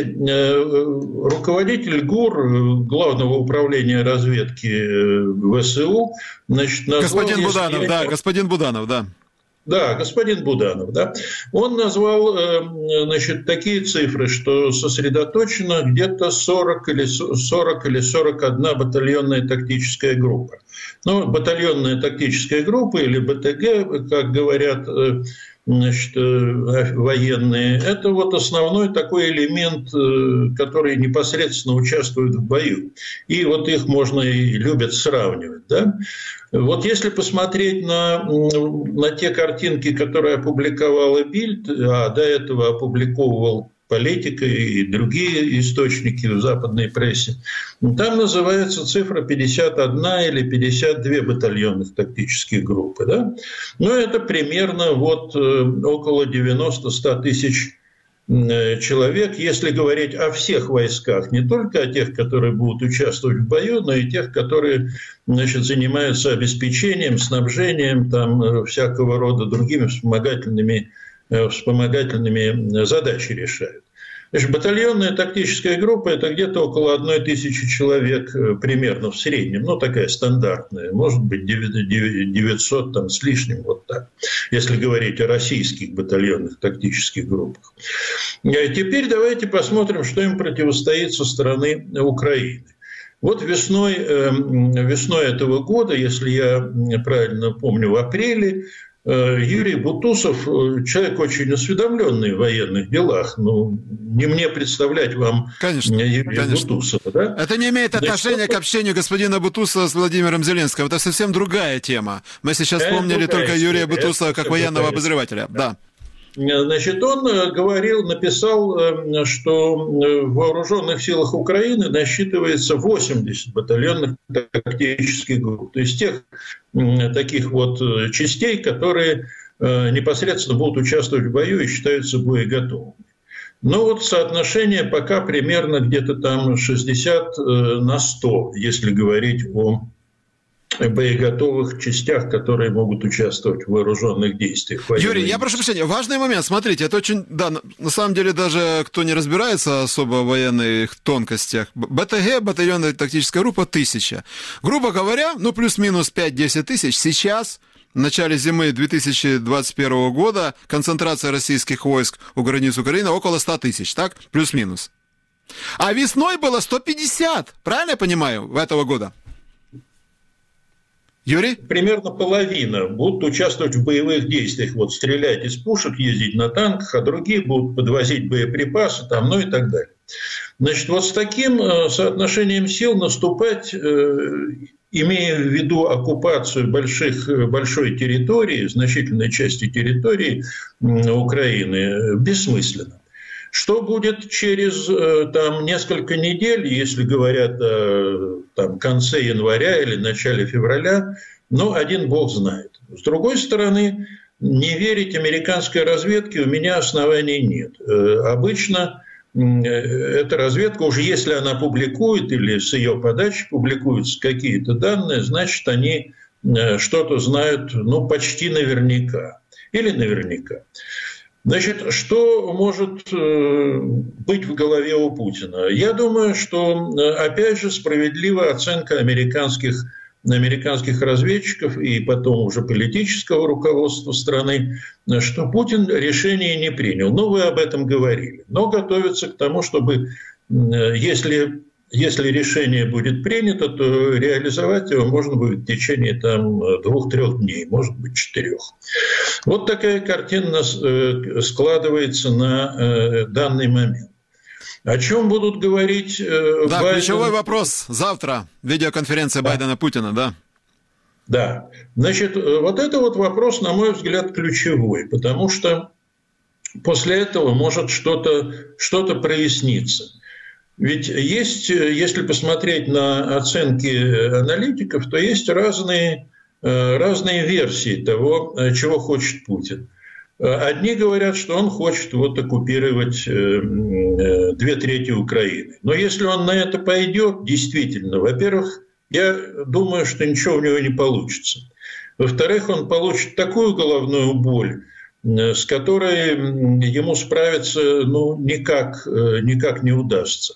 э, руководитель ГУР, Главного управления разведки ВСУ, значит, назвал... Господин Буданов, я... да, господин Буданов, да. Да, господин Буданов, да. Он назвал, значит, такие цифры, что сосредоточено где-то сорок или сорок или сорок одна батальонная тактическая группа. Ну, батальонная тактическая группа или БТГ, как говорят, значит, военные, это вот основной такой элемент, который непосредственно участвует в бою. И вот их можно и любят сравнивать. Да? Вот если посмотреть на, на те картинки, которые опубликовала Бильд, а до этого опубликовывал Политика и другие источники в западной прессе, там называется цифра пятьдесят одна или пятьдесят две батальонных тактических группы. Да? Но это примерно вот около девяносто-сто тысяч человек, если говорить о всех войсках, не только о тех, которые будут участвовать в бою, но и тех, которые, значит, занимаются обеспечением, снабжением, там, всякого рода другими вспомогательными вспомогательными задачи решают. Значит, батальонная тактическая группа – это где-то около одной тысячи человек примерно в среднем, ну, такая стандартная, может быть, девятьсот там, с лишним, вот так, если говорить о российских батальонных тактических группах. Теперь давайте посмотрим, что им противостоит со стороны Украины. Вот весной, весной этого года, если я правильно помню, в апреле, Юрий Бутусов, человек очень осведомленный в военных делах, ну, не мне представлять вам конечно, Юрия конечно. Бутусова. Да? Это не имеет отношения Значит, к общению господина Бутусова с Владимиром Зеленским. Это совсем другая тема. Мы сейчас вспомнили только Юрия Бутусова как военного обозревателя. Да. Значит, он говорил, написал, что в вооруженных силах Украины насчитывается восемьдесят батальонных тактических групп. То есть тех таких вот частей, которые непосредственно будут участвовать в бою и считаются боеготовыми. Но вот соотношение пока примерно где-то там шестьдесят на сто, если говорить о боеготовых частях, которые могут участвовать в вооруженных действиях. Юрий, я прошу прощения, важный момент, смотрите, это очень, да, на самом деле даже кто не разбирается особо в военных тонкостях, БТГ, батальонная тактическая группа, тысяча. Грубо говоря, ну плюс-минус пять-десять тысяч сейчас, в начале зимы две тысячи двадцать первого года, концентрация российских войск у границ Украины около ста тысяч, так? Плюс-минус. А весной было сто пятьдесят, правильно я понимаю, в этого года? Юрий? Примерно половина будут участвовать в боевых действиях, вот стрелять из пушек, ездить на танках, а другие будут подвозить боеприпасы, там, ну и так далее. Значит, вот с таким соотношением сил наступать, имея в виду оккупацию больших, большой территории, значительной части территории Украины, бессмысленно. Что будет через там, несколько недель, если говорят о там, конце января или начале февраля, ну, один бог знает. С другой стороны, не верить американской разведке у меня оснований нет. Обычно эта разведка, уже если она публикует или с ее подачи публикуются какие-то данные, значит, они что-то знают, ну, почти наверняка или наверняка. Значит, что может быть в голове у Путина? Я думаю, что, опять же, справедливая оценка американских, американских разведчиков и потом уже политического руководства страны, что Путин решение не принял. Ну, вы об этом говорили. Но готовится к тому, чтобы, если... Если решение будет принято, то реализовать его можно будет в течение там, двух-трех дней, может быть, четырех. Вот такая картина складывается на данный момент. О чем будут говорить Да, Байден... ключевой вопрос завтра. Видеоконференция да. Байдена-Путина, да? Да. Значит, вот это вот вопрос, на мой взгляд, ключевой, потому что после этого может что-то, что-то проясниться. Ведь есть, если посмотреть на оценки аналитиков, то есть разные, разные версии того, чего хочет Путин. Одни говорят, что он хочет вот оккупировать две трети Украины. Но если он на это пойдет, действительно, во-первых, я думаю, что ничего у него не получится. Во-вторых, он получит такую головную боль, с которой ему справиться ну, никак, никак не удастся.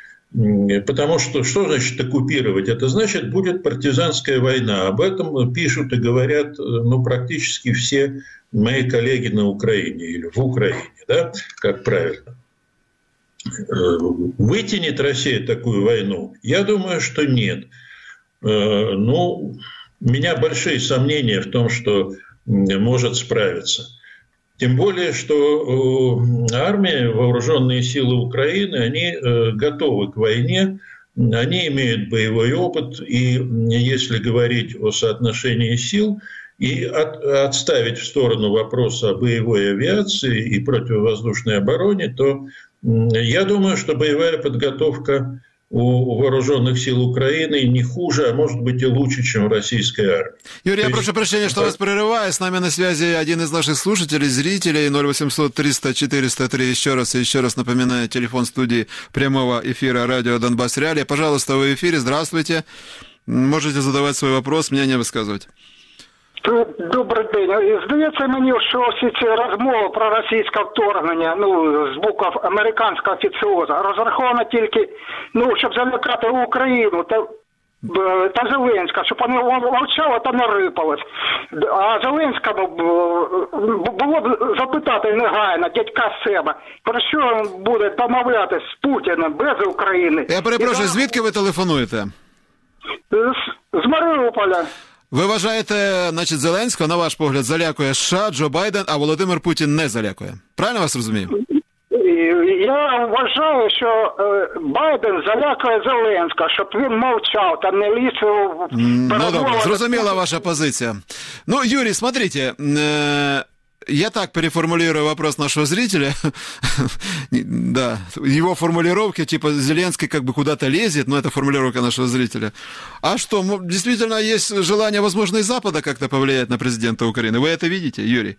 Потому что что значит оккупировать? Это значит, будет партизанская война. Об этом пишут и говорят ну, практически все мои коллеги на Украине или в Украине, да, как правильно. Вытянет Россия такую войну? Я думаю, что нет. Ну, у меня большие сомнения в том, что может справиться. Тем более, что армия, вооруженные силы Украины, они готовы к войне, они имеют боевой опыт, и если говорить о соотношении сил и от, отставить в сторону вопроса о боевой авиации и противовоздушной обороне, то я думаю, что боевая подготовка у вооруженных сил Украины не хуже, а может быть и лучше, чем в российской армии. Юрий, я прошу прощения, что вас прерываю. С нами на связи один из наших слушателей, зрителей, ноль восемьсот триста четыреста три. Еще раз и еще раз напоминаю, телефон студии прямого эфира радио «Донбасс Реалии». Пожалуйста, вы в эфире. Здравствуйте. Можете задавать свой вопрос, мнение высказывать. Добрий день. Здається мені, що всі ці розмови про російське вторгнення, ну, з боку американського офіціоза, розраховано тільки, ну, щоб залякати Україну та, та Зеленська, щоб вони мовчали та не рипались. А Зеленському було б запитати негайно, дядька з себе, про що він буде домовлятись з Путіним без України. Я перепрошую, звідки ви телефонуєте? З, з Маріуполя. Ви вважаєте, значить, Зеленського, на ваш погляд, залякує США, Джо Байден, а Володимир Путін не залякує? Правильно вас розумію? Я вважаю, що Байден залякує Зеленського, щоб він мовчав, та не ліз в... Ну, добре, зрозуміла ваша позиция. Ну, Юрий, смотрите, я так переформулирую вопрос нашего зрителя. Да, его формулировки, типа Зеленский как бы куда-то лезет, но это формулировка нашего зрителя. А что, действительно есть желание, возможно, и Запада как-то повлиять на президента Украины? Вы это видите, Юрий?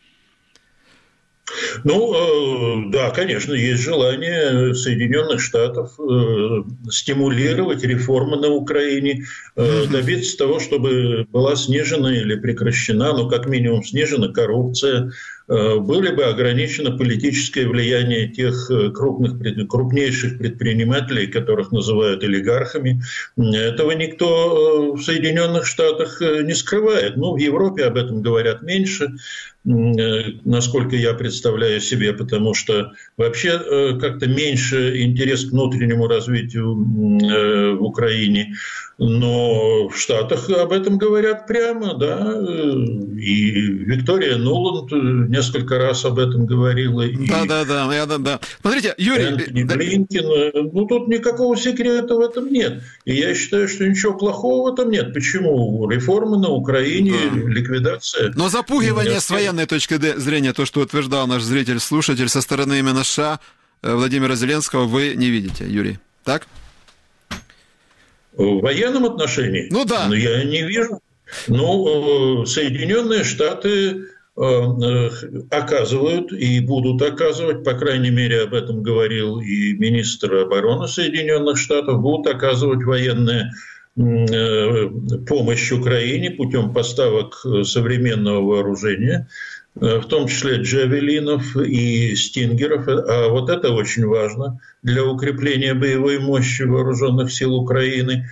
Ну, да, конечно, есть желание Соединенных Штатов стимулировать реформы на Украине, добиться того, чтобы была снижена или прекращена, ну, как минимум, снижена коррупция, были бы ограничено политическое влияние тех крупных, крупнейших предпринимателей, которых называют олигархами. Этого никто в Соединенных Штатах не скрывает. Ну, в Европе об этом говорят меньше, насколько я представляю себе, потому что вообще как-то меньше интерес к внутреннему развитию в Украине. Но в Штатах об этом говорят прямо, да, и Виктория Нуланд несколько раз об этом говорила. Да, да, да, я, да, да. Смотрите, Юрий... Энтони Блинкен, ну тут никакого секрета в этом нет. И я считаю, что ничего плохого в этом нет. Почему? Реформы на Украине, да. Ликвидация... Но запугивание нет. С военной точки зрения, то, что утверждал наш зритель-слушатель со стороны именно США, Владимира Зеленского, вы не видите, Юрий, так? В военном отношении? Ну да. Но я не вижу. Ну, Соединенные Штаты оказывают и будут оказывать, по крайней мере, об этом говорил и министр обороны Соединенных Штатов, будут оказывать военную помощь Украине путем поставок современного вооружения, в том числе джавелинов и стингеров. А вот это очень важно для укрепления боевой мощи вооруженных сил Украины.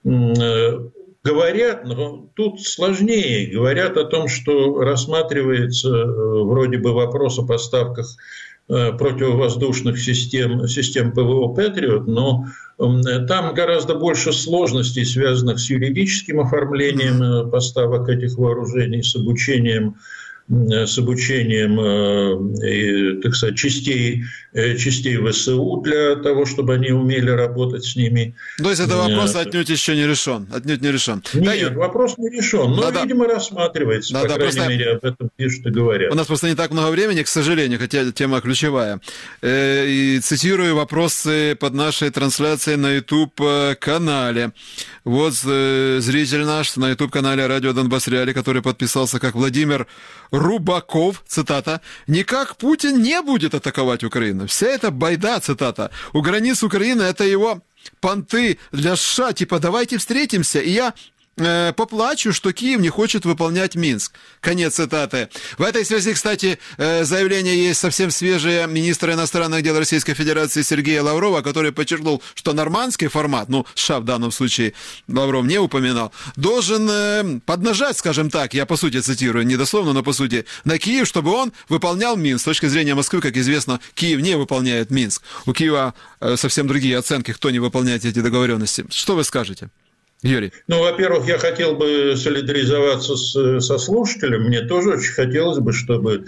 Говорят, но тут сложнее, говорят о том, что рассматривается вроде бы вопрос о поставках противовоздушных систем, систем ПВО «Патриот», но там гораздо больше сложностей, связанных с юридическим оформлением поставок этих вооружений, с обучением с обучением, так сказать, частей, частей ВСУ для того, чтобы они умели работать с ними. То есть это вопрос отнюдь еще не решен? Отнюдь не решен. Нет, да, вопрос не решен, но, да, видимо, рассматривается, да, по да, крайней просто... мере, об этом пишут и говорят. У нас просто не так много времени, к сожалению, хотя тема ключевая. И цитирую вопросы под нашей трансляцией на YouTube-канале. Вот зритель наш на YouTube-канале «Радио Донбасс Реалии», который подписался как Владимир Рубаков, цитата, «Никак Путин не будет атаковать Украину. Вся эта байда», цитата, «у границ Украины это его понты для США, типа давайте встретимся, и я э, поплачу, что Киев не хочет выполнять Минск». Конец цитаты. В этой связи, кстати, э, заявление есть совсем свежее министра иностранных дел Российской Федерации Сергея Лаврова, который подчеркнул, что нормандский формат, ну, США в данном случае Лавров не упоминал, должен э, поднажать, скажем так, я по сути цитирую, не дословно, но по сути, на Киев, чтобы он выполнял Минск. С точки зрения Москвы, как известно, Киев не выполняет Минск. У Киева э, совсем другие оценки, кто не выполняет эти договоренности. Что вы скажете? Юрий. Ну, во-первых, я хотел бы солидаризоваться с, со слушателем. Мне тоже очень хотелось бы, чтобы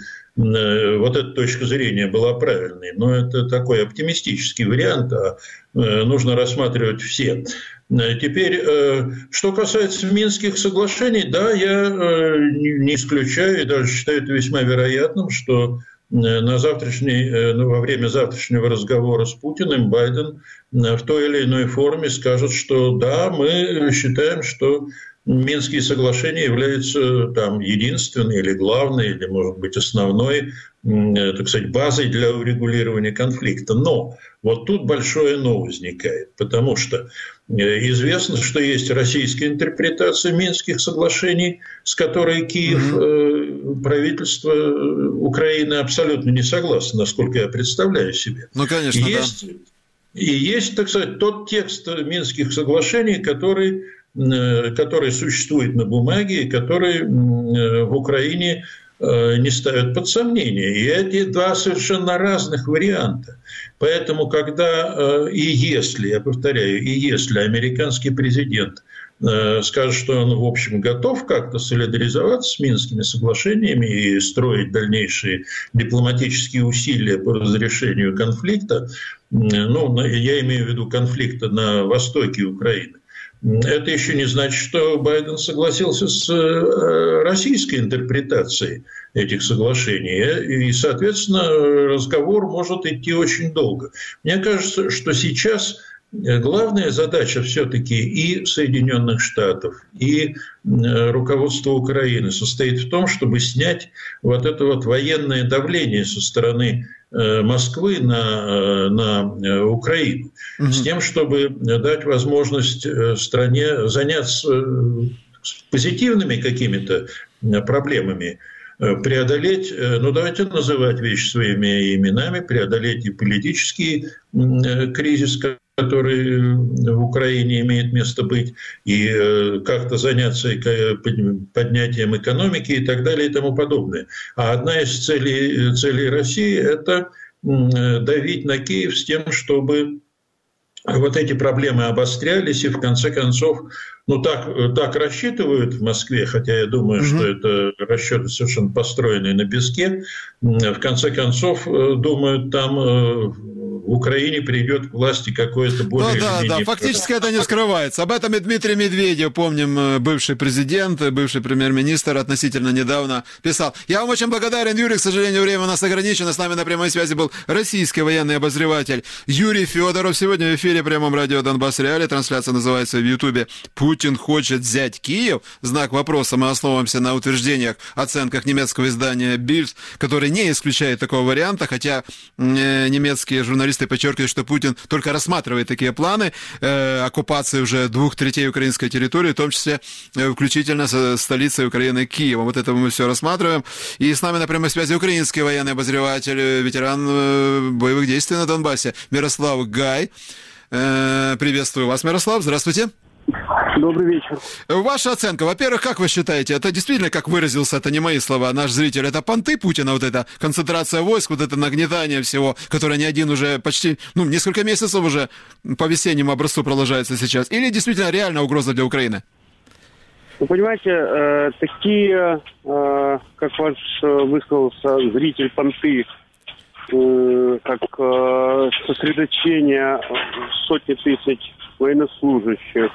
э, вот эта точка зрения была правильной. Но это такой оптимистический вариант, а э, нужно рассматривать все. Теперь, э, что касается Минских соглашений, да, я э, не исключаю и даже считаю это весьма вероятным, что на завтрашний, ну, во время завтрашнего разговора с Путиным Байден в той или иной форме скажет, что да, мы считаем, что Минские соглашения являются там единственной или главной, или, может быть, основной, так сказать, базой для урегулирования конфликта. Но вот тут большое «но» возникает, потому что известно, что есть российская интерпретация Минских соглашений, с которой Киев, mm-hmm. правительство Украины абсолютно не согласно, насколько я представляю себе. Ну, конечно, есть, да. И есть, так сказать, тот текст Минских соглашений, который, который существует на бумаге, и который в Украине не ставят под сомнение. И эти два совершенно разных варианта. Поэтому, когда и если, я повторяю, и если американский президент скажет, что он, в общем, готов как-то солидаризоваться с Минскими соглашениями и строить дальнейшие дипломатические усилия по разрешению конфликта, ну, я имею в виду конфликта на востоке Украины, это еще не значит, что Байден согласился с российской интерпретацией этих соглашений. И, соответственно, разговор может идти очень долго. Мне кажется, что сейчас главная задача все-таки и Соединенных Штатов, и руководства Украины состоит в том, чтобы снять вот это вот военное давление со стороны Москвы на, на Украину, угу. с тем, чтобы дать возможность стране заняться позитивными какими-то проблемами, преодолеть, ну давайте называть вещи своими именами, преодолеть и политический кризис, который в Украине имеет место быть, и как-то заняться поднятием экономики и так далее и тому подобное. А одна из целей, целей России – это давить на Киев с тем, чтобы вот эти проблемы обострялись, и в конце концов, ну так, так рассчитывают в Москве, хотя я думаю, mm-hmm. что это расчеты совершенно построенные на песке, в конце концов, думают, там в Украине придет к власти какое-то более... Ну да, да, фактически это не скрывается. Об этом и Дмитрий Медведев, помним, бывший президент, бывший премьер-министр, относительно недавно писал. Я вам очень благодарен, Юрий, к сожалению, время у нас ограничено. С нами на прямой связи был российский военный обозреватель Юрий Федоров. Сегодня в эфире прямом радио Донбасс Реалии. Трансляция называется в Ютубе «Путин хочет взять Киев». Знак вопроса. Мы основываемся на утверждениях, оценках немецкого издания Bild, который не исключает такого варианта, хотя немецкие журналисты подчеркивают, что Путин только рассматривает такие планы э, оккупации уже двух третей украинской территории, в том числе э, включительно со столицей Украины Киевом. Вот это мы все рассматриваем. И с нами на прямой связи украинский военный обозреватель, ветеран э, боевых действий на Донбассе Мирослав Гай. Э, приветствую вас, Мирослав. Здравствуйте. Добрый вечер. Ваша оценка. Во-первых, как вы считаете, это действительно, как выразился, это не мои слова, наш зритель, это понты Путина, вот эта концентрация войск, вот это нагнетание всего, которое не один уже почти, ну, несколько месяцев уже по весеннему образцу продолжается сейчас, или действительно реальная угроза для Украины? Вы понимаете, э, такие, э, как ваш э, высказался зритель, понты, э, как э, сосредоточение сотни тысяч военнослужащих,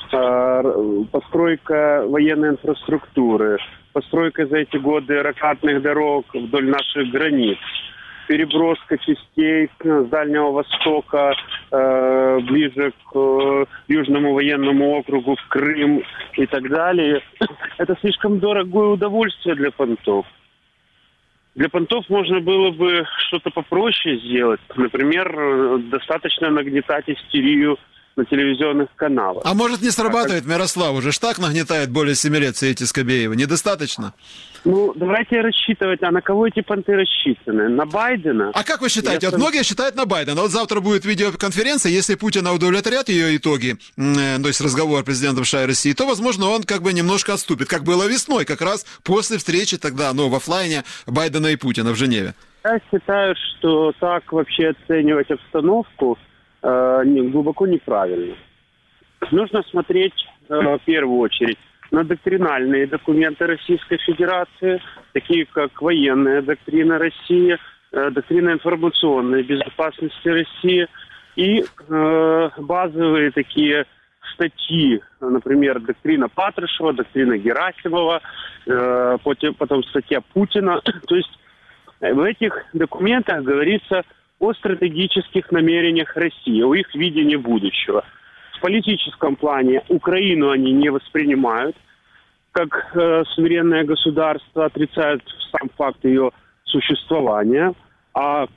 постройка военной инфраструктуры, постройка за эти годы ракетных дорог вдоль наших границ, переброска частей с Дальнего Востока э, ближе к э, Южному военному округу, в Крым и так далее. Это слишком дорогое удовольствие для понтов. Для понтов можно было бы что-то попроще сделать. Например, достаточно нагнетать истерию на телевизионных каналах. А может, не срабатывает, а как... Мирослав? Уже ж так нагнетает более семи лет все эти Скобеевы. Недостаточно? Ну, давайте рассчитывать. А на кого эти понты рассчитаны? На Байдена? А как вы считаете? Я Вот многие считают на Байдена. Вот завтра будет видеоконференция. Если Путина удовлетворят ее итоги, э, то есть разговор президента США и России, то, возможно, он как бы немножко отступит. Как было весной, как раз после встречи тогда, ну, в офлайне Байдена и Путина в Женеве. Я считаю, что так вообще оценивать обстановку глубоко неправильно. Нужно смотреть в первую очередь на доктринальные документы Российской Федерации, такие как военная доктрина России, доктрина информационной безопасности России и э, базовые такие статьи, например, доктрина Патрушева, доктрина Герасимова, э, потом, потом статья Путина. То есть в этих документах говорится о стратегических намерениях России, о их видении будущего. В политическом плане Украину они не воспринимают как э, суверенное государство, отрицают сам факт ее существования. А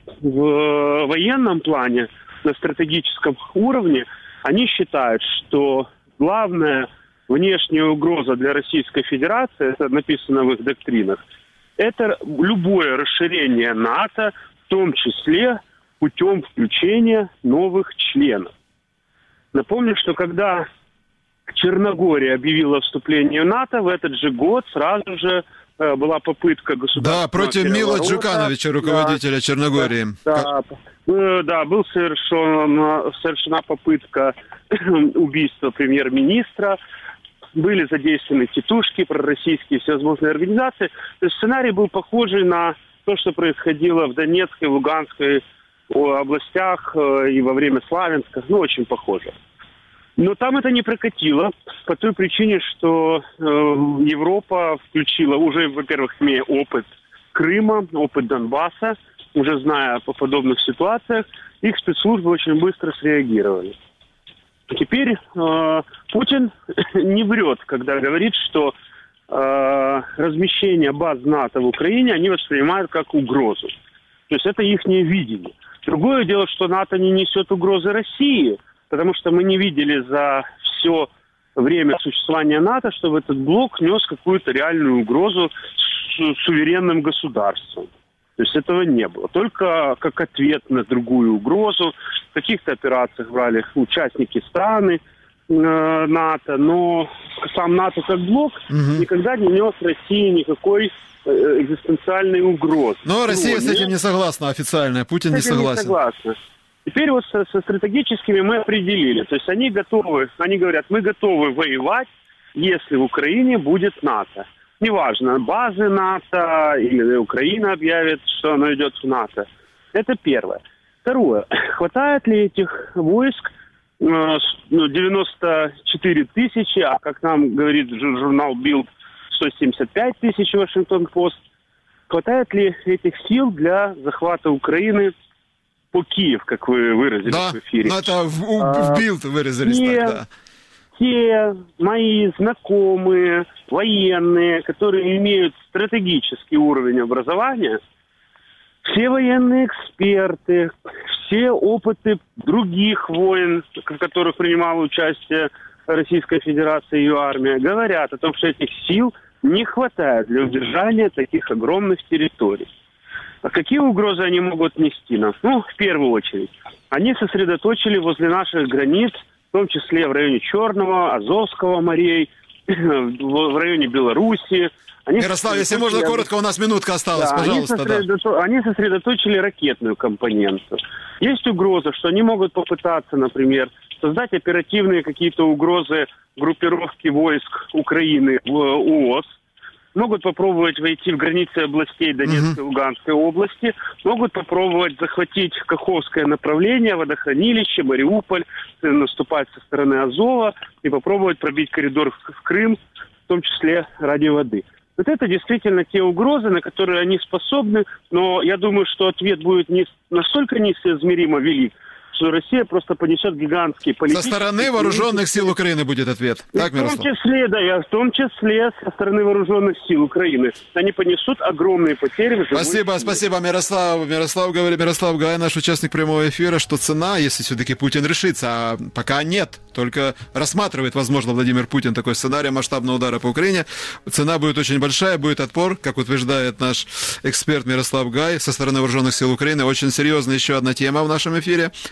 в военном плане, на стратегическом уровне, они считают, что главная внешняя угроза для Российской Федерации, это написано в их доктринах, это любое расширение НАТО, в том числе путем включения новых членов. Напомню, что когда Черногория объявила вступление в НАТО, в этот же год сразу же э, была попытка государства... Да, против Мила Джукановича, руководителя да, Черногории. Да, да, да, был совершена, совершена попытка убийства премьер-министра, были задействованы тетушки, пророссийские всевозможные организации. То есть сценарий был похожий на то, что происходило в Донецкой, Луганской областях и во время Славянска. Ну, очень похоже. Но там это не прокатило по той причине, что э, Европа включила, уже, во-первых, имея опыт Крыма, опыт Донбасса, уже зная по подобных ситуациях, их спецслужбы очень быстро среагировали. Теперь э, Путин не врет, когда говорит, что э, размещение баз НАТО в Украине они воспринимают как угрозу. То есть это их видение. Другое дело, что НАТО не несет угрозы России, потому что мы не видели за все время существования НАТО, чтобы этот блок нес какую-то реальную угрозу с суверенным государством. То есть этого не было. Только как ответ на другую угрозу. В каких-то операциях брали участники страны э, НАТО, но сам НАТО как блок угу. никогда не нес России никакой экзистенциальной угрозы. Но Россия ну, с этим не согласна официально, Путин не согласен. Не согласна. Теперь вот со, со стратегическими мы определили. То есть они готовы, они говорят, мы готовы воевать, если в Украине будет НАТО. Неважно, базы НАТО или Украина объявит, что она идет в НАТО. Это первое. Второе. Хватает ли этих войск? девяносто четыре тысячи, а как нам говорит журнал Билд, сто семьдесят пять тысяч Вашингтон-Пост. Хватает ли этих сил для захвата Украины по Киев, как вы выразились да, в эфире? Да, это в, в Билд выразились те, так, да. Те мои знакомые, военные, которые имеют стратегический уровень образования, все военные эксперты, все опыты других войн, в которых принимала участие Российская Федерация и ее армия, говорят о том, что этих сил не хватает для удержания таких огромных территорий. А какие угрозы они могут нести нам? Ну, в первую очередь, они сосредоточили возле наших границ, в том числе в районе Черного, Азовского морей, в районе Белоруссии. Они Ярослав, если можно коротко, у нас минутка осталась, да, пожалуйста. Они, сосредото... да. они сосредоточили ракетную компоненту. Есть угроза, что они могут попытаться, например, создать оперативные какие-то угрозы группировки войск Украины в ООС, могут попробовать войти в границы областей Донецкой и Луганской области, могут попробовать захватить Каховское направление, водохранилище, Мариуполь, наступать со стороны Азова и попробовать пробить коридор в Крым, в том числе ради воды. Вот это действительно те угрозы, на которые они способны, но я думаю, что ответ будет не настолько несоизмеримо велик, что Россия просто понесет гигантские политические... Со стороны вооруженных сил Украины будет ответ. Так, Мирослав? В том числе, да, я в том числе со стороны вооруженных сил Украины. Они понесут огромные потери. Спасибо, спасибо, Мирослав. Мирослав говорит, Мирослав Гай, наш участник прямого эфира, что цена, если все-таки Путин решится, а пока нет, только рассматривает, возможно, Владимир Путин такой сценарий масштабного удара по Украине, цена будет очень большая, будет отпор, как утверждает наш эксперт Мирослав Гай, со стороны вооруженных сил Украины. Очень серьезная еще одна тема в нашем эфире.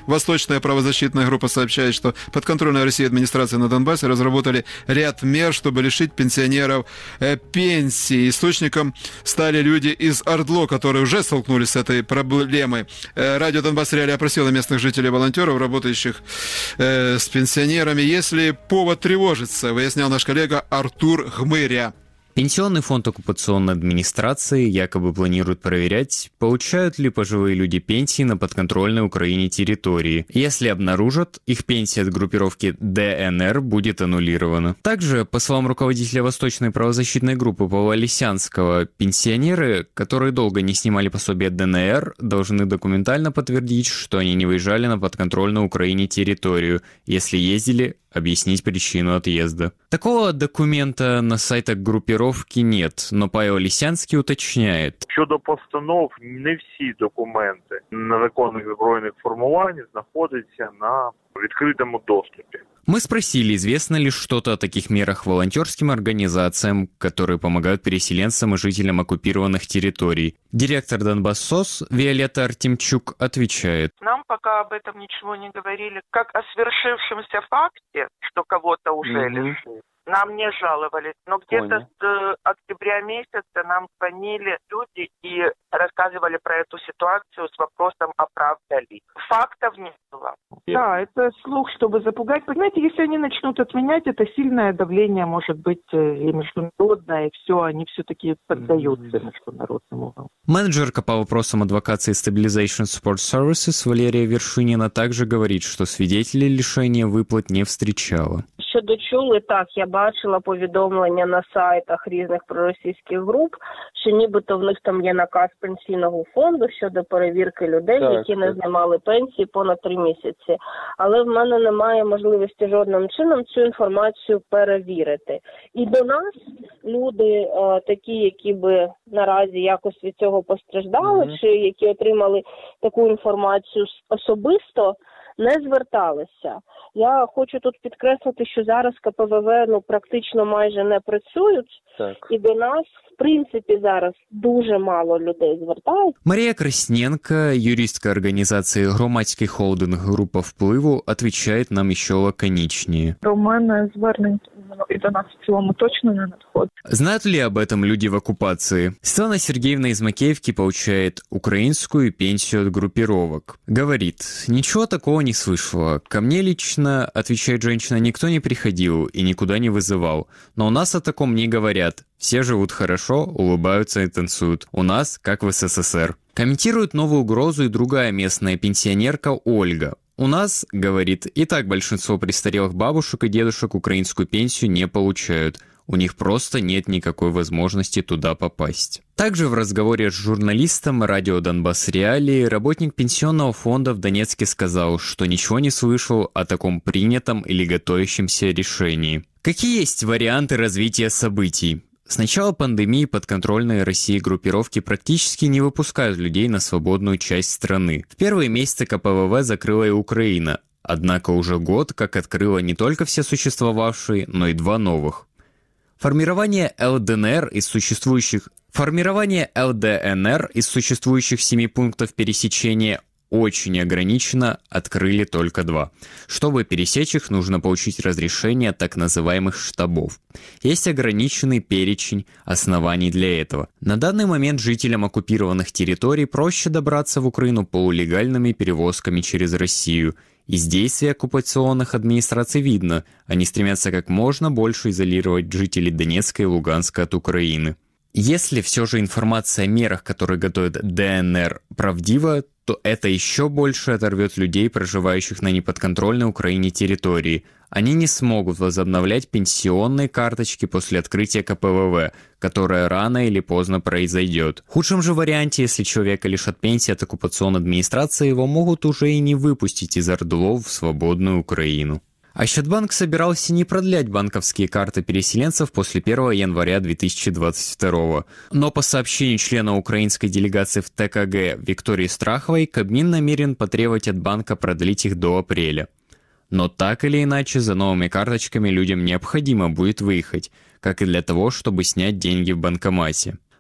Восточная правозащитная группа сообщает, что подконтрольная России администрация на Донбассе разработали ряд мер, чтобы лишить пенсионеров э, пенсии. Источником стали люди из ОРДЛО, которые уже столкнулись с этой проблемой. Э, радио Донбасс Реалии опросило местных жителей и волонтеров, работающих э, с пенсионерами. Если повод тревожиться, выяснял наш коллега Артур Гмыря. Пенсионный фонд оккупационной администрации якобы планирует проверять, получают ли пожилые люди пенсии на подконтрольной Украине территории. Если обнаружат, их пенсия от группировки ДНР будет аннулирована. Также, по словам руководителя Восточной правозащитной группы Павла Лисянского, пенсионеры, которые долго не снимали пособие от ДНР, должны документально подтвердить, что они не выезжали на подконтрольную Украине территорию, если ездили, объяснить причину отъезда. Такого документа на сайтах группировки нет, но Павел Лисянский уточняет. Щодо постанов, не всі документи незаконних збройних формувань знаходяться на відкритому доступі. Мы спросили, известно ли что-то о таких мерах волонтерским организациям, которые помогают переселенцам и жителям оккупированных территорий. Директор Донбассос Виолетта Артемчук отвечает. Нам пока об этом ничего не говорили, как о свершившемся факте, что кого-то уже mm-hmm. лишили. Нам не жаловались, но где-то Понял. с октября месяца нам звонили люди и рассказывали про эту ситуацию с вопросом, оправда ли. Фактов не было. Да, это слух, чтобы запугать. Понимаете, если они начнут отменять, это сильное давление может быть и международное, и все, они все-таки поддаются международному. Менеджерка по вопросам адвокации Stabilization Support Services Валерия Вершинина также говорит, что свидетелей лишения выплат не встречала. Щодо чули, так, я бачила повідомлення на сайтах різних проросійських груп, що нібито в них там є наказ пенсійного фонду щодо перевірки людей, так, які так. не знімали пенсії понад три місяці. Але в мене немає можливості жодним чином цю інформацію перевірити. І до нас люди е, такі, які би наразі якось від цього постраждали, mm-hmm. чи які отримали таку інформацію особисто, не зверталися. Я хочу тут підкреслити, що зараз КПВВ ну, практично майже не працюють. Так. І до нас, в принципі, зараз дуже мало людей звертають. Марія Красненко, юристка організації «Громадський холдинг Група впливу», відповідає нам ще лаконічніше. До мене звернень і до нас в цілому точно не надходит. Знают ли об этом люди в оккупации? Светлана Сергеевна из Макеевки получает украинскую пенсию от группировок. Говорит, ничего такого не слышала. Ко мне лично, отвечает женщина, никто не приходил и никуда не вызывал. Но у нас о таком не говорят. Все живут хорошо, улыбаются и танцуют. У нас, как в СССР. Комментирует новую угрозу и другая местная пенсионерка Ольга. У нас, говорит, и так большинство престарелых бабушек и дедушек украинскую пенсию не получают. У них просто нет никакой возможности туда попасть. Также в разговоре с журналистом радио Донбасс Реалии работник пенсионного фонда в Донецке сказал, что ничего не слышал о таком принятом или готовящемся решении. Какие есть варианты развития событий? С начала пандемии подконтрольные России группировки практически не выпускают людей на свободную часть страны. В первые месяцы КПВВ закрыла и Украина, однако уже год как открыла не только все существовавшие, но и два новых. Формирование ЛДНР из существующих Формирование ЛДНР из существующих семи пунктов пересечения очень ограничено, открыли только два. Чтобы пересечь их, нужно получить разрешение от так называемых штабов. Есть ограниченный перечень оснований для этого. На данный момент жителям оккупированных территорий проще добраться в Украину полулегальными перевозками через Россию. Из действий оккупационных администраций видно, они стремятся как можно больше изолировать жителей Донецка и Луганска от Украины. Если все же информация о мерах, которые готовят ДНР, правдива, то это еще больше оторвет людей, проживающих на неподконтрольной Украине территории. Они не смогут возобновлять пенсионные карточки после открытия КПВВ, которое рано или поздно произойдет. В худшем же варианте, если человека лишат пенсии от оккупационной администрации, его могут уже и не выпустить из ОРДЛО в свободную Украину. Ощадбанк собирался не продлять банковские карты переселенцев после первого января две тысячи двадцать второго. Но по сообщению члена украинской делегации в ТКГ Виктории Страховой, Кабмин намерен потребовать от банка продлить их до апреля. Но так или иначе, за новыми карточками людям необходимо будет выехать, как и для того, чтобы снять деньги в банкомате.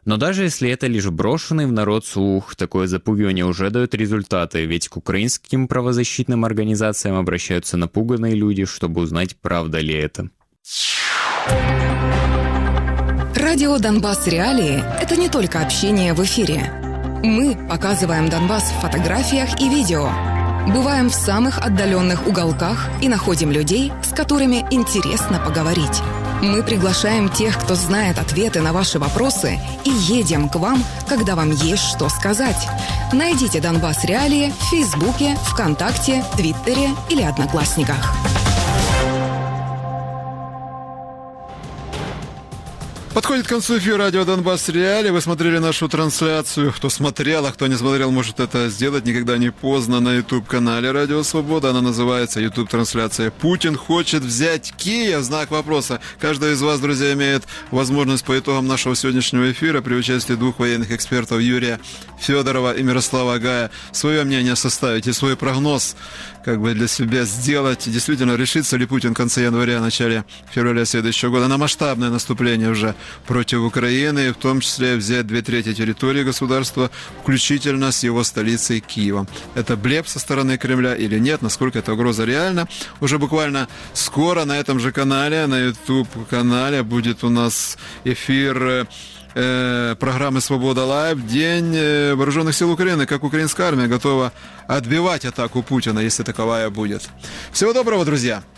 Но даже если это лишь брошенный в народ слух, такое запугивание уже дает результаты, ведь к украинским правозащитным организациям обращаются напуганные люди, чтобы узнать, правда ли это. Радио «Донбасс. Реалии» — это не только общение в эфире. Мы показываем Донбасс в фотографиях и видео, бываем в самых отдаленных уголках и находим людей, с которыми интересно поговорить. Мы приглашаем тех, кто знает ответы на ваши вопросы, и едем к вам, когда вам есть что сказать. Найдите «Донбасс. Реалии» в Фейсбуке, ВКонтакте, Твиттере или Одноклассниках. Подходит к концу эфир радио «Донбасс Реалии». Вы смотрели нашу трансляцию. Кто смотрел, а кто не смотрел, может это сделать никогда не поздно на YouTube-канале «Радио Свобода». Она называется YouTube-трансляция «Путин хочет взять Киев?» Знак вопроса. Каждый из вас, друзья, имеет возможность по итогам нашего сегодняшнего эфира при участии двух военных экспертов Юрия Федорова и Мирослава Гая свое мнение составить и свой прогноз как бы для себя сделать. Действительно, решится ли Путин в конце января, начале февраля следующего года на масштабное наступление уже против Украины, в том числе взять две трети территории государства, включительно с его столицей Киевом. Это блеф со стороны Кремля или нет, насколько эта угроза реальна? Уже буквально скоро на этом же канале, на YouTube-канале будет у нас эфир э, программы «Свобода Лайв», День вооруженных сил Украины, как украинская армия готова отбивать атаку Путина, если таковая будет. Всего доброго, друзья!